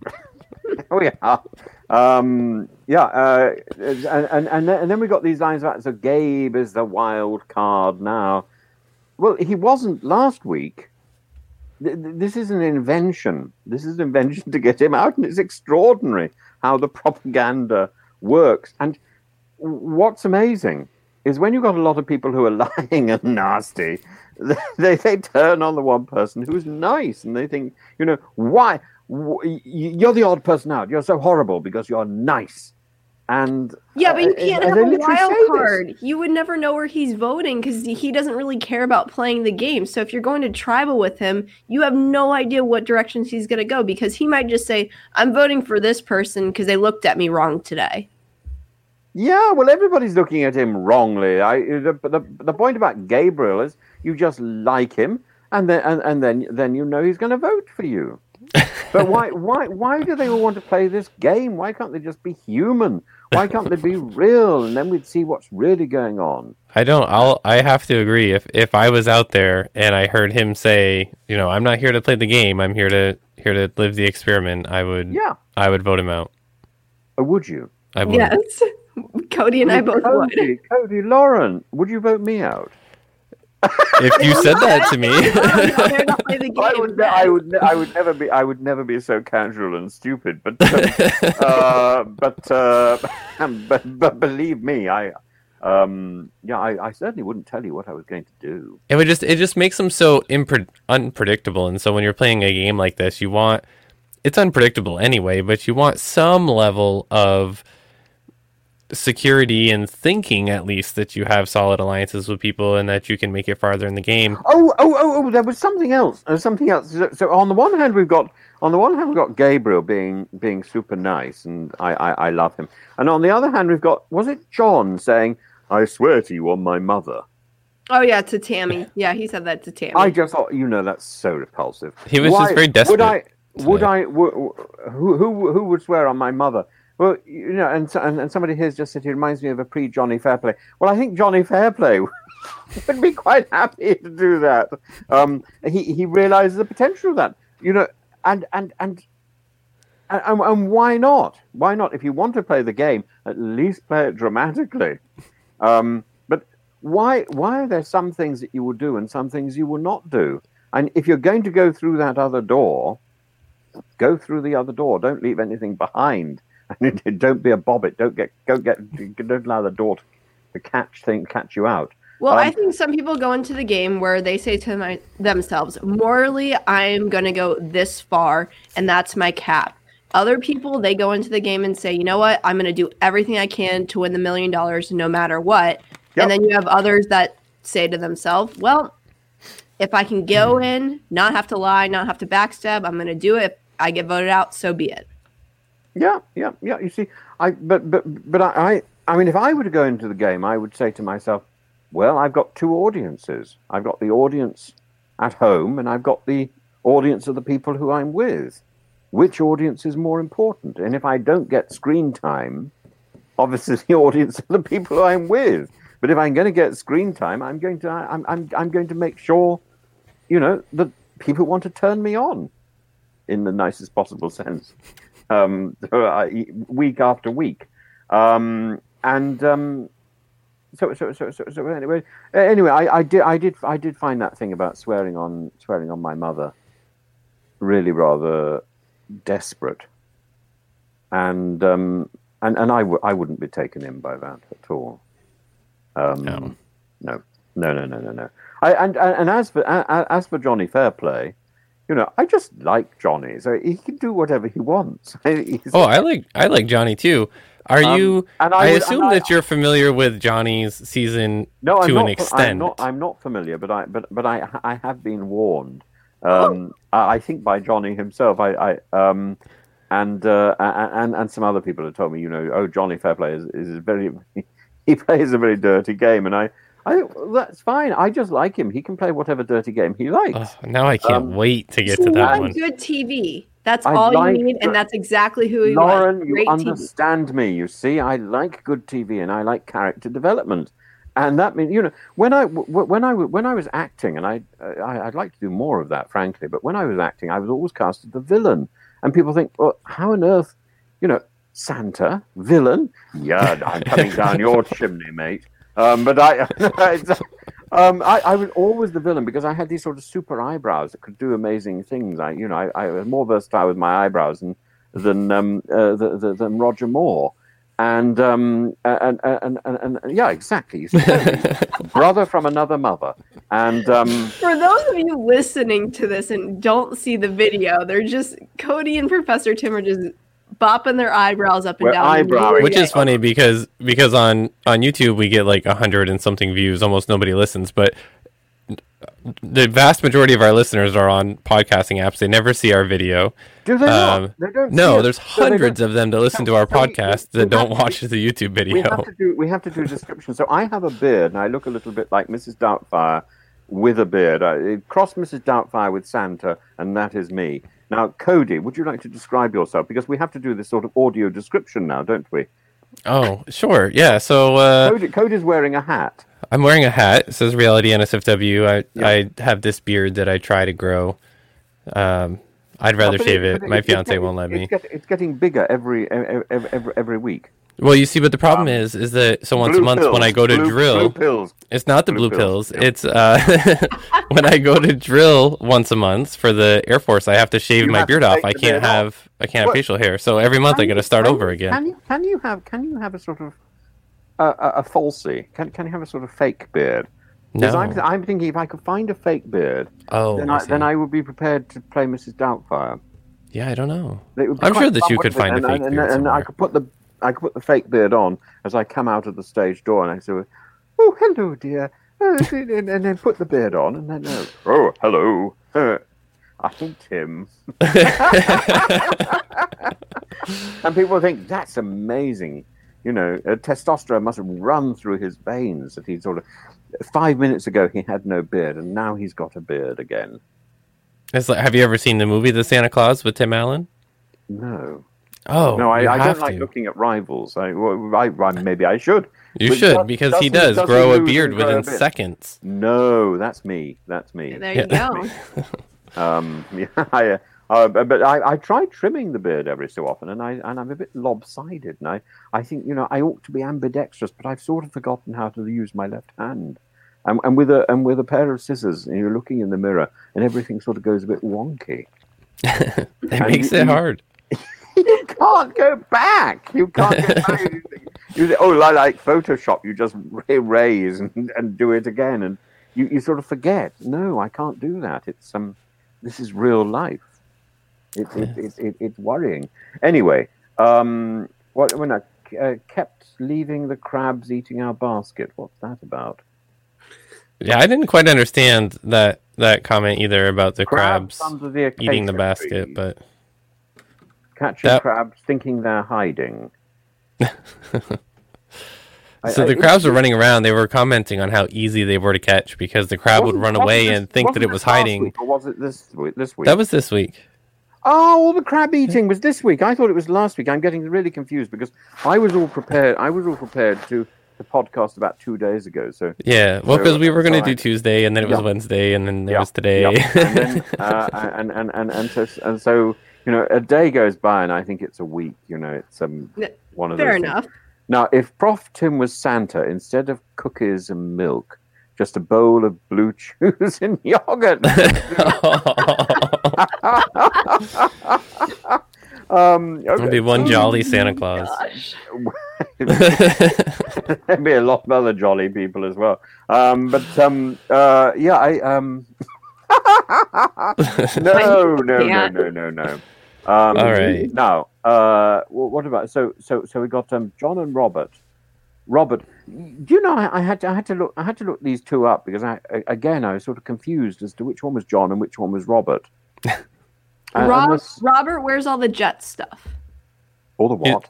oh yeah, um, yeah, uh, and and and then, and then we got these lines about so Gabe is the wild card now. Well, he wasn't last week. Th- th- This is an invention. This is an invention to get him out, and it's extraordinary how the propaganda works. And what's amazing is when you've got a lot of people who are lying and nasty, they they turn on the one person who's nice, and they think, you know, why wh- y- you're the odd person out. You're so horrible because you're nice. And Yeah, but you uh, can't and have they a literally wild say this. card. You would never know where he's voting because he doesn't really care about playing the game. So if you're going to tribal with him, you have no idea what directions he's going to go because he might just say, I'm voting for this person because they looked at me wrong today. Yeah, well, everybody's looking at him wrongly. I the, the the point about Gabriel is you just like him, and then and, and then then you know he's going to vote for you. But why why why do they all want to play this game? Why can't they just be human? Why can't they be real? And then we'd see what's really going on. I don't. I'll. I have to agree. If if I was out there and I heard him say, you know, I'm not here to play the game. I'm here to here to live the experiment. I would. Yeah. I would vote him out. Or would you? I would. Yes. Cody and I both would. Cody, Cody, Lauren, would you vote me out? If you said that to me, They're not playing the I game. would, ne- I would, ne- I would never be, I would never be so casual and stupid. But, um, uh, but, uh, but, but believe me, I, um, yeah, I, I certainly wouldn't tell you what I was going to do. it would just it just makes them so impre- unpredictable. And so when you're playing a game like this, you want it's unpredictable anyway, but you want some level of security and thinking, at least, that you have solid alliances with people and that you can make it farther in the game. Oh, oh, oh, oh! There was something else. There's something else. So, so on the one hand, we've got on the one hand we've got Gabriel being being super nice, and I, I, I love him. And on the other hand, we've got was it John saying, "I swear to you on my mother." Oh, yeah, to Tammy. Yeah, he said that to Tammy. I just thought, you know, that's so repulsive. He was just very desperate Would I? Would today. I? W- who who who would swear on my mother? Well, you know, and so- and, and somebody here's just said he reminds me of a pre-Johnny Fairplay. Well, I think Johnny Fairplay would be quite happy to do that. Um, he he realizes the potential of that, you know, and and and. And, and why not? Why not? If you want to play the game, at least play it dramatically. Um, but why? Why are there some things that you will do and some things you will not do? And if you're going to go through that other door, go through the other door. Don't leave anything behind. And don't be a bobbit. Don't get. Don't get. Don't allow the door to, to catch thing catch you out. Well, I Um, think some people go into the game where they say to my, themselves, morally, I'm going to go this far, and that's my cap. Other people, they go into the game and say, you know what, I'm going to do everything I can to win the million dollars no matter what. Yep. And then you have others that say to themselves, well, if I can go in, not have to lie, not have to backstab, I'm going to do it. If I get voted out, so be it. Yeah, yeah, yeah. You see, I but but but I, I I mean, if I were to go into the game, I would say to myself, well, I've got two audiences. I've got the audience at home, and I've got the audience of the people who I'm with. Which audience is more important? And if I don't get screen time, obviously the audience of the people who I'm with. But if I'm going to get screen time, I'm going to I'm I'm I'm going to make sure, you know, that people want to turn me on, in the nicest possible sense. Um, week after week, um, and um, so, so so so so anyway, anyway, I, I did I did I did find that thing about swearing on swearing on my mother really rather desperate, and um, and and I, w- I wouldn't be taken in by that at all. Um, No. no, no, no, no, no, no. I and and, and as for a, as for Johnny Fairplay. You know, I just like Johnny, so he can do whatever he wants. He's- Oh, I like I like Johnny too. Are Um, you? and I, I would- assume and I- that you're familiar with Johnny's season No, I'm to not, an I'm extent. not. I'm not familiar, but I but but I I have been warned. Um, I, I think by Johnny himself. I, I um, and uh, and and some other people have told me, you know, oh, Johnny Fairplay is is very he plays a very dirty game, and I. I think well, that's fine. I just like him. He can play whatever dirty game he likes. Oh, now I can't Um, wait to get He to that wanted one. good T V. That's I all like you need, good- and that's exactly who he Lauren, was. you Great T V. understand me. You see, I like good T V and I like character development, and that means you know when I w- when I w- when I was acting, and I, I I'd like to do more of that, frankly. But when I was acting, I was always cast as the villain, and people think, well, how on earth, you know, Santa villain? Yeah, I'm coming down your chimney, mate. Um, but I, it's, um, I, I was always the villain because I had these sort of super eyebrows that could do amazing things. I, you know, I, I was more versatile with my eyebrows than than um, uh, the, the, than Roger Moore, and um, and, and, and, and, and yeah, exactly. Brother from another mother, and um, For those of you listening to this and don't see the video, they're just Cody and Professor Tim are just bopping their eyebrows up and We're down. eyebrowing. Which is funny because because on on YouTube we get like a hundred and something views, almost nobody listens, but the vast majority of our listeners are on podcasting apps. They never see our video. do they not? Um, They don't see No, it, there's so they don't- hundreds of them that listen to our So we- podcast we that don't have to- watch the YouTube We have video. to do we have to do a description. So I have a beard, and I look a little bit like Missus Doubtfire with a beard. I cross Missus Doubtfire with Santa, and that is me. Now, Cody, would you like to describe yourself? Because we have to do this sort of audio description now, don't we? Oh, sure, yeah. So uh, Cody, Cody's wearing a hat. I'm wearing a hat. It says Reality N S F W. I Yeah. I have this beard that I try to grow. Um, I'd rather Oh, but shave it- it. but My it's fiance getting- won't let me. It's, get, it's getting bigger every every, every every week. Well, you see, but the problem is, is that so once Blue a month pills, when I go to blue, drill, blue pills. it's not the blue blue, pills, pills. yeah. It's uh, when I go to drill once a month for the Air Force, I have to shave You my have to beard off. take I the can't beard off. have I can't have What? facial hair. So every month I Can got to you- start can over you- again. Can you can you have can you have a sort of a, a, a falsie? Can can you have a sort of fake beard? Because No. I'm, I'm thinking if I could find a fake beard, Oh, then I I, see. then I would be prepared to play Missus Doubtfire. Yeah, I don't know. It would be I'm quite sure that fun, you could wouldn't it? find a and, fake and, beard and I somewhere. could put the I could put the fake beard on as I come out of the stage door, and I say, "Oh, hello, dear," uh, and, and then put the beard on, and then uh, oh, hello, uh, I'm Tim. And people think that's amazing. You know, uh, testosterone must run through his veins. That he sort of five minutes ago he had no beard, and now he's got a beard again. It's like, have you ever seen the movie The Santa Claus with Tim Allen? No, Oh, no, I, you I have don't like to. looking at rivals. I, well, I, I maybe I should. You But should does- because he does he- does does he grow a lose beard and grow a within beard? seconds. No, that's me. That's me. There Yeah. you go. Um, yeah, I, uh, but I, I try trimming the beard every so often, and I and I'm a bit lopsided, and I, I think you know I ought to be ambidextrous, but I've sort of forgotten how to use my left hand, and, and with a and with a pair of scissors, and you're looking in the mirror, and everything sort of goes a bit wonky. It And makes you- it you- hard. You can't go back. You can't go back. You think- you think, oh, I like Photoshop. You just erase and, and do it again, and you, you sort of forget. No, I can't do that. It's um, this is real life. It's it, it, it, it's worrying. Anyway, um, what when I uh, kept leaving the crabs eating our basket. What's that about? Yeah, I didn't quite understand that that comment either about the crabs, under the eating the acacia basket, tree, but catching that- crabs, thinking they're hiding. I- so I- the crabs were it- running around. They were commenting on how easy they were to catch because the crab would Wasn't- run wasn't away this- and think that wasn't it this was last hiding. week, or was it this week? This week? That was this week. Oh, all the crab eating was this week. I thought it was last week. I'm getting really confused because I was all prepared. I was all prepared to the podcast about two days ago. So Yeah, well, So, because we were going to so do I- Tuesday, and then it was Yeah. Wednesday, and then it Yeah, was today. yeah. and, then, uh, and, and and and so and so you know, a day goes by, and I think it's a week. You know, it's um N- one of Fair those enough. things. Now, if Prof Tim was Santa, instead of cookies and milk, just a bowl of blue chews and yogurt. um, It'll be one jolly Santa Claus. There'd be a lot of other jolly people as well. Um, but um, uh, yeah, I um, no, no, no, can't. no, no, no. Um, All right. Now, uh, wh- what about so so so we got um, John and Robert. Robert, do you know I, I had to I had to look I had to look these two up because I I- again I was sort of confused as to which one was John and which one was Robert. And- and Rob, this- Robert, where's all the Jets stuff? All the what?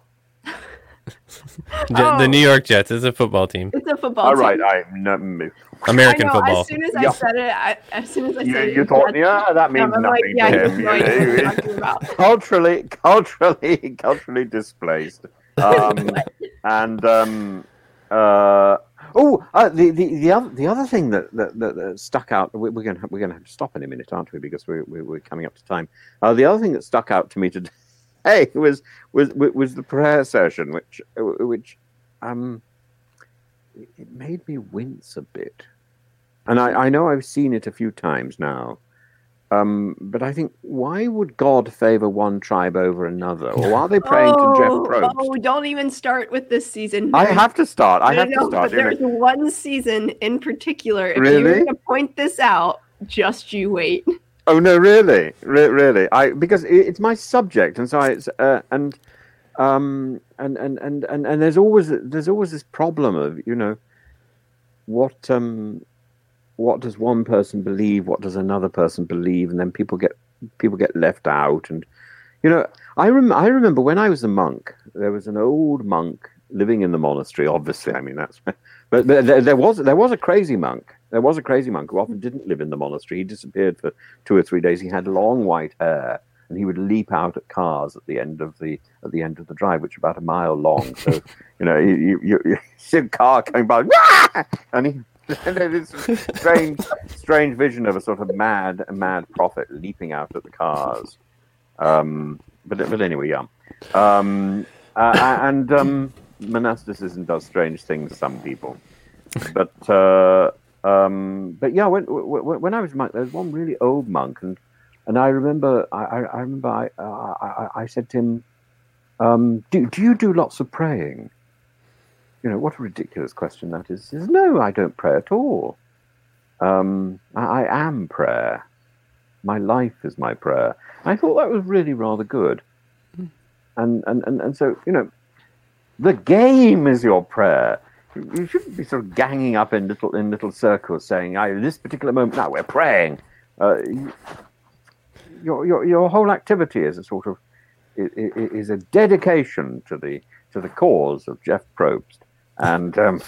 Je- Oh. The New York Jets is a football team. It's a football All team. right, I'm no, mm, American I know, football. As soon as I Yeah. said it, I, as soon as I you, said it, you thought Jets- yeah that means I'm nothing like, yeah, to he's him. no idea what You- you're talking about. culturally, culturally, culturally displaced. Um, and um, uh, oh, uh, the, the the other the other thing that that, that, that stuck out. We're going to we're going to have to stop in a minute, aren't we? Because we're we're, we're coming up to time. Uh, the other thing that stuck out to me today was was was the prayer session, which which um it made me wince a bit. And I, I know I've seen it a few times now. Um, but I think, why would God favor one tribe over another? Or are they praying oh, to Jeff Probst? Oh, don't even start with this season. I have to start. I No, have no, to start. But you know. there's one season in particular. If Really? you're going to point this out, just you wait. Oh no, really, Re- really. I because it, it's my subject, and so I, it's, uh, and um and, and and and and there's always there's always this problem of you know what um. what does one person believe? What does another person believe? And then people get people get left out. And you know, I rem- I remember when I was a monk, there was an old monk living in the monastery. Obviously, I mean that's, but there, there was there was a crazy monk. There was a crazy monk who often didn't live in the monastery. He disappeared for two or three days. He had long white hair, and he would leap out at cars at the end of the at the end of the drive, which is about a mile long. So you know, you you, you, you see a car coming by, and he. And this strange, strange vision of a sort of mad, a mad prophet leaping out at the cars. Um, but but anyway, yeah. Um, uh, and um, monasticism does strange things to some people. But uh, um, but yeah, when when I was a monk, there was one really old monk, and and I remember I I, I remember I, uh, I I said to him, um, "Do do you do lots of praying?" You know, what a ridiculous question that is. He says, no, I don't pray at all. Um, I, I am prayer. My life is my prayer. I thought that was really rather good. And, and, and, and so, you know, the game is your prayer. You, you shouldn't be sort of ganging up in little in little circles saying, I, this particular moment, now we're praying. Uh, you, your, your, your whole activity is a sort of, is a dedication to the, to the cause of Jeff Probst. And um,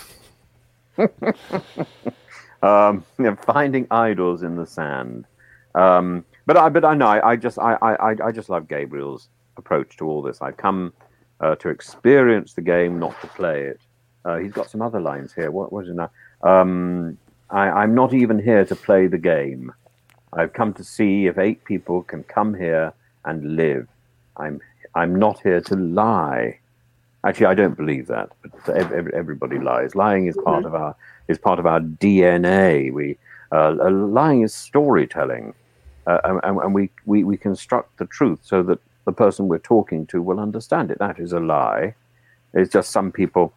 um, you know, finding idols in the sand, um, but I, but I know I, I just I, I, I just love Gabriel's approach to all this. I've come uh, to experience the game, not to play it. Uh, he's got some other lines here. What was it now? Um, I, I'm not even here to play the game. I've come to see if eight people can come here and live. I'm I'm not here to lie. Actually, I don't believe that. But every, everybody lies. Lying is part of our is part of our D N A. We uh, lying is storytelling, uh, and, and we, we we construct the truth so that the person we're talking to will understand it. That is a lie. It's just some people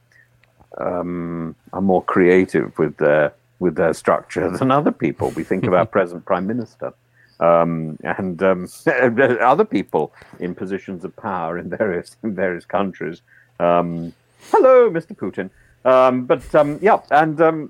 um, are more creative with their with their structure than other people. We think of our present prime minister. Um, and um, other people in positions of power in various in various countries. Um, hello, Mister Putin. Um, but um, yeah, and um,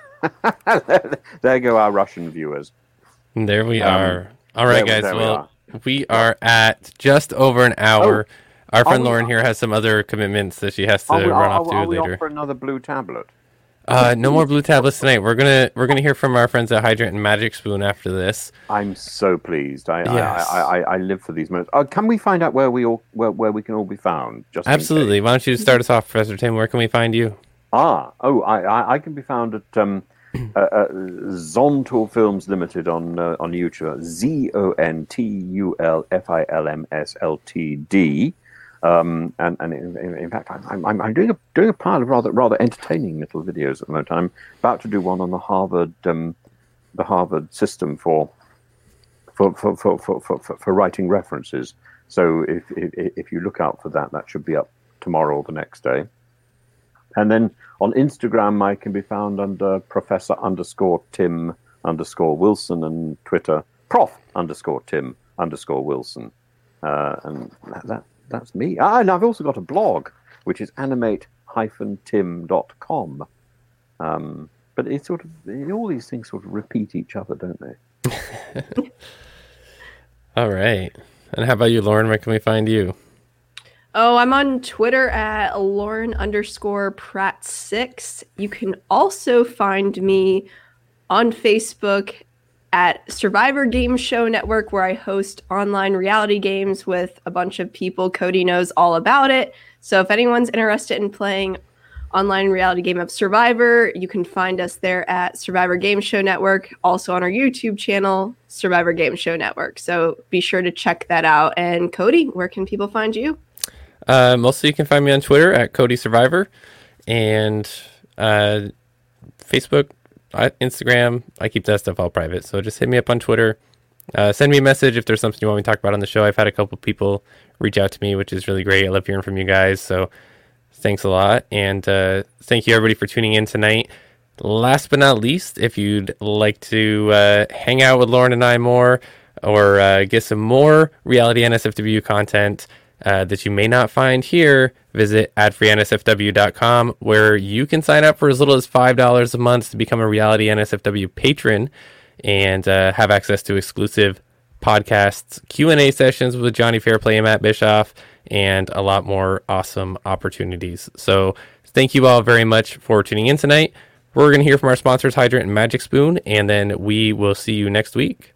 there go our Russian viewers. There we Um, are. All right, there- guys. there we well, are. we are at just over an hour. Our friend we- Lauren here has some other commitments that she has to Are we, run are, off are to we later. off for another blue tablet? Uh, no more blue tablets tonight. We're gonna we're gonna hear from our friends at Hydrant and Magic Spoon after this. I'm so pleased. I Yes. I, I, I, I live for these moments. Uh, can we find out where we all where, where we can all be found? Just in Absolutely. case? Why don't you start us off, Professor Tim? Where can we find you? Ah, oh, I, I, I can be found at um, uh, uh, Zontul Films Limited on uh, on YouTube. Z O N T U L F I L M S L T D. Um, and and in, in, in fact, I'm, I'm I'm doing a doing a pile of rather rather entertaining little videos at the moment. I'm about to do one on the Harvard um, the Harvard system for for for, for, for, for, for for writing references. So if, if if you look out for that, that should be up tomorrow or the next day. And then on Instagram, I can be found under Professor underscore Tim underscore Wilson, and Twitter Prof underscore Tim underscore Wilson. Uh, and that, that that's me. Ah, and I've also got a blog, which is animate dash tim dot com. Um, but it's sort of, all these things sort of repeat each other, don't they? All right. And how about you, Lauren? Where can we find you? Oh, I'm on Twitter at Lauren underscore Pratt six. You can also find me on Facebook at Survivor Game Show Network, where I host online reality games with a bunch of people. Cody knows all about it. So if anyone's interested in playing online reality game of Survivor, you can find us there at Survivor Game Show Network, also on our YouTube channel, Survivor Game Show Network. So be sure to check that out. And Cody, where can people find you? Uh, mostly you can find me on Twitter at Cody Survivor, and uh, Facebook, uh, Instagram. I keep that stuff all private, so just hit me up on Twitter. Uh, send me a message if there's something you want me to talk about on the show. I've had a couple people reach out to me, which is really great. I love hearing from you guys, so thanks a lot. And uh, thank you, everybody, for tuning in tonight. Last but not least, if you'd like to uh, hang out with Lauren and I more, or uh, get some more reality N S F W content uh, that you may not find here, visit ad free N S F W dot com, where you can sign up for as little as five dollars a month to become a reality N S F W patron and uh, have access to exclusive podcasts, Q and A sessions with Johnny Fairplay and Matt Bischoff, and a lot more awesome opportunities. So thank you all very much for tuning in tonight. We're going to hear from our sponsors, Hydrant and Magic Spoon, and then we will see you next week.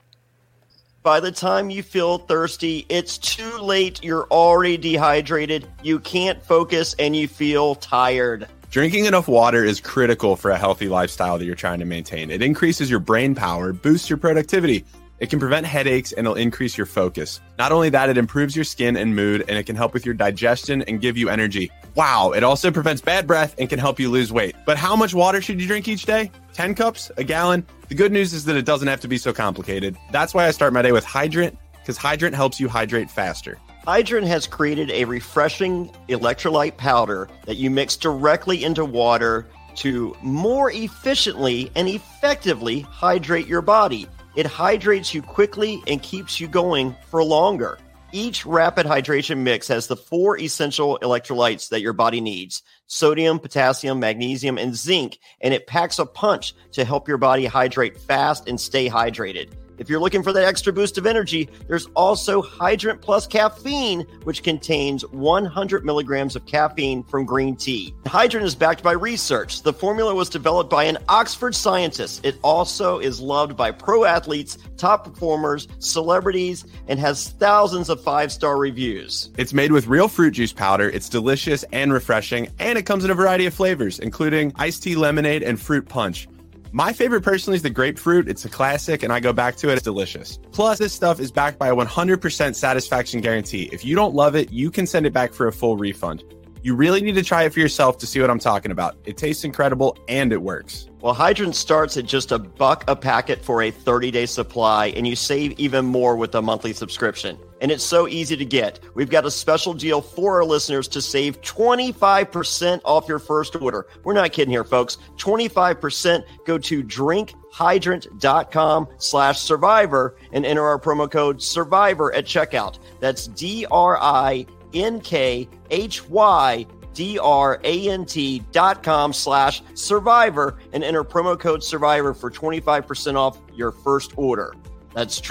By the time you feel thirsty, it's too late. You're already dehydrated. You can't focus and you feel tired. Drinking enough water is critical for a healthy lifestyle that you're trying to maintain. It increases your brain power, boosts your productivity. It can prevent headaches, and it'll increase your focus. Not only that, it improves your skin and mood, and it can help with your digestion and give you energy. Wow, it also prevents bad breath and can help you lose weight. But how much water should you drink each day? ten cups? A gallon? The good news is that it doesn't have to be so complicated. That's why I start my day with Hydrant, because Hydrant helps you hydrate faster. Hydrant has created a refreshing electrolyte powder that you mix directly into water to more efficiently and effectively hydrate your body. It hydrates you quickly and keeps you going for longer. Each rapid hydration mix has the four essential electrolytes that your body needs: sodium, potassium, magnesium, and zinc, and it packs a punch to help your body hydrate fast and stay hydrated. If you're looking for that extra boost of energy, there's also Hydrant Plus Caffeine, which contains one hundred milligrams of caffeine from green tea. Hydrant is backed by research. The formula was developed by an Oxford scientist. It also is loved by pro athletes, top performers, celebrities, and has thousands of five-star reviews. It's made with real fruit juice powder. It's delicious and refreshing, and it comes in a variety of flavors, including iced tea lemonade and fruit punch. My favorite personally is the grapefruit. It's a classic, and I go back to it. It's delicious. Plus, this stuff is backed by a one hundred percent satisfaction guarantee. If you don't love it, you can send it back for a full refund. You really need to try it for yourself to see what I'm talking about. It tastes incredible, and it works. Well, Hydrant starts at just a buck a packet for a thirty-day supply, and you save even more with a monthly subscription. And it's so easy to get. We've got a special deal for our listeners to save twenty-five percent off your first order. We're not kidding here, folks. twenty-five percent. Go to drinkhydrant.com slash survivor and enter our promo code survivor at checkout. That's D R I N K H Y D R A N T dot com slash survivor and enter promo code survivor for twenty-five percent off your first order. That's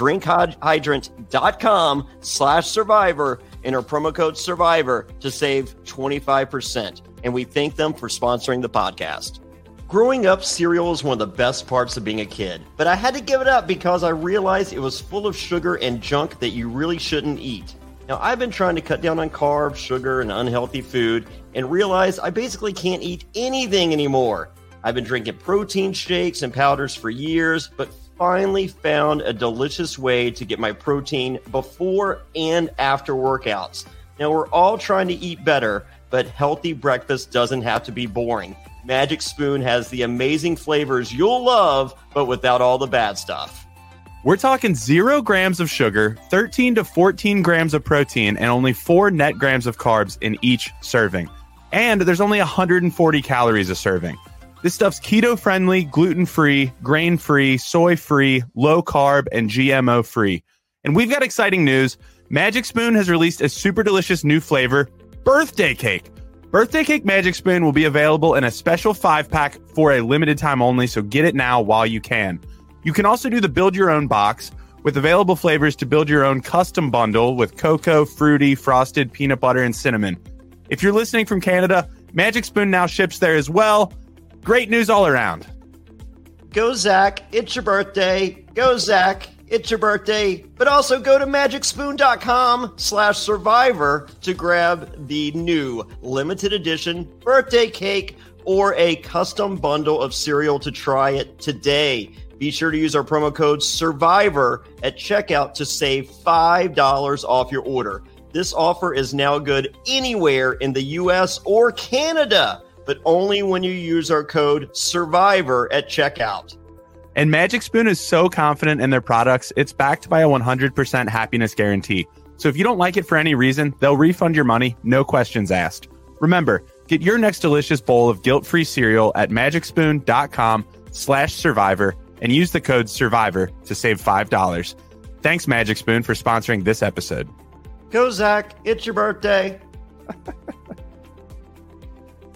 drinkhydrant.com slash survivor. Enter promo code survivor to save twenty-five percent. And we thank them for sponsoring the podcast. Growing up, cereal is one of the best parts of being a kid, but I had to give it up because I realized it was full of sugar and junk that you really shouldn't eat. Now, I've been trying to cut down on carbs, sugar, and unhealthy food and realized I basically can't eat anything anymore. I've been drinking protein shakes and powders for years, but finally found a delicious way to get my protein before and after workouts. Now, we're all trying to eat better, but healthy breakfast doesn't have to be boring. Magic Spoon has the amazing flavors you'll love, but without all the bad stuff. We're talking zero grams of sugar, thirteen to fourteen grams of protein, and only four net grams of carbs in each serving. And there's only one hundred forty calories a serving. This stuff's keto-friendly, gluten-free, grain-free, soy-free, low-carb, and G M O-free. And we've got exciting news. Magic Spoon has released a super delicious new flavor, Birthday Cake. Birthday Cake Magic Spoon will be available in a special five-pack for a limited time only, so get it now while you can. You can also do the Build Your Own box with available flavors to build your own custom bundle with cocoa, fruity, frosted, peanut butter, and cinnamon. If you're listening from Canada, Magic Spoon now ships there as well. Great news all around. Go, Zach. It's your birthday. Go, Zach. It's your birthday. But also go to magicspoon.com slash survivor to grab the new limited edition birthday cake or a custom bundle of cereal to try it today. Be sure to use our promo code SURVIVOR at checkout to save five dollars off your order. This offer is now good anywhere in the U S or Canada, but only when you use our code SURVIVOR at checkout. And Magic Spoon is so confident in their products, it's backed by a one hundred percent happiness guarantee. So if you don't like it for any reason, they'll refund your money, no questions asked. Remember, get your next delicious bowl of guilt-free cereal at magicspoon.com slash survivor and use the code SURVIVOR to save five dollars. Thanks, Magic Spoon, for sponsoring this episode. Go, Zach. It's your birthday.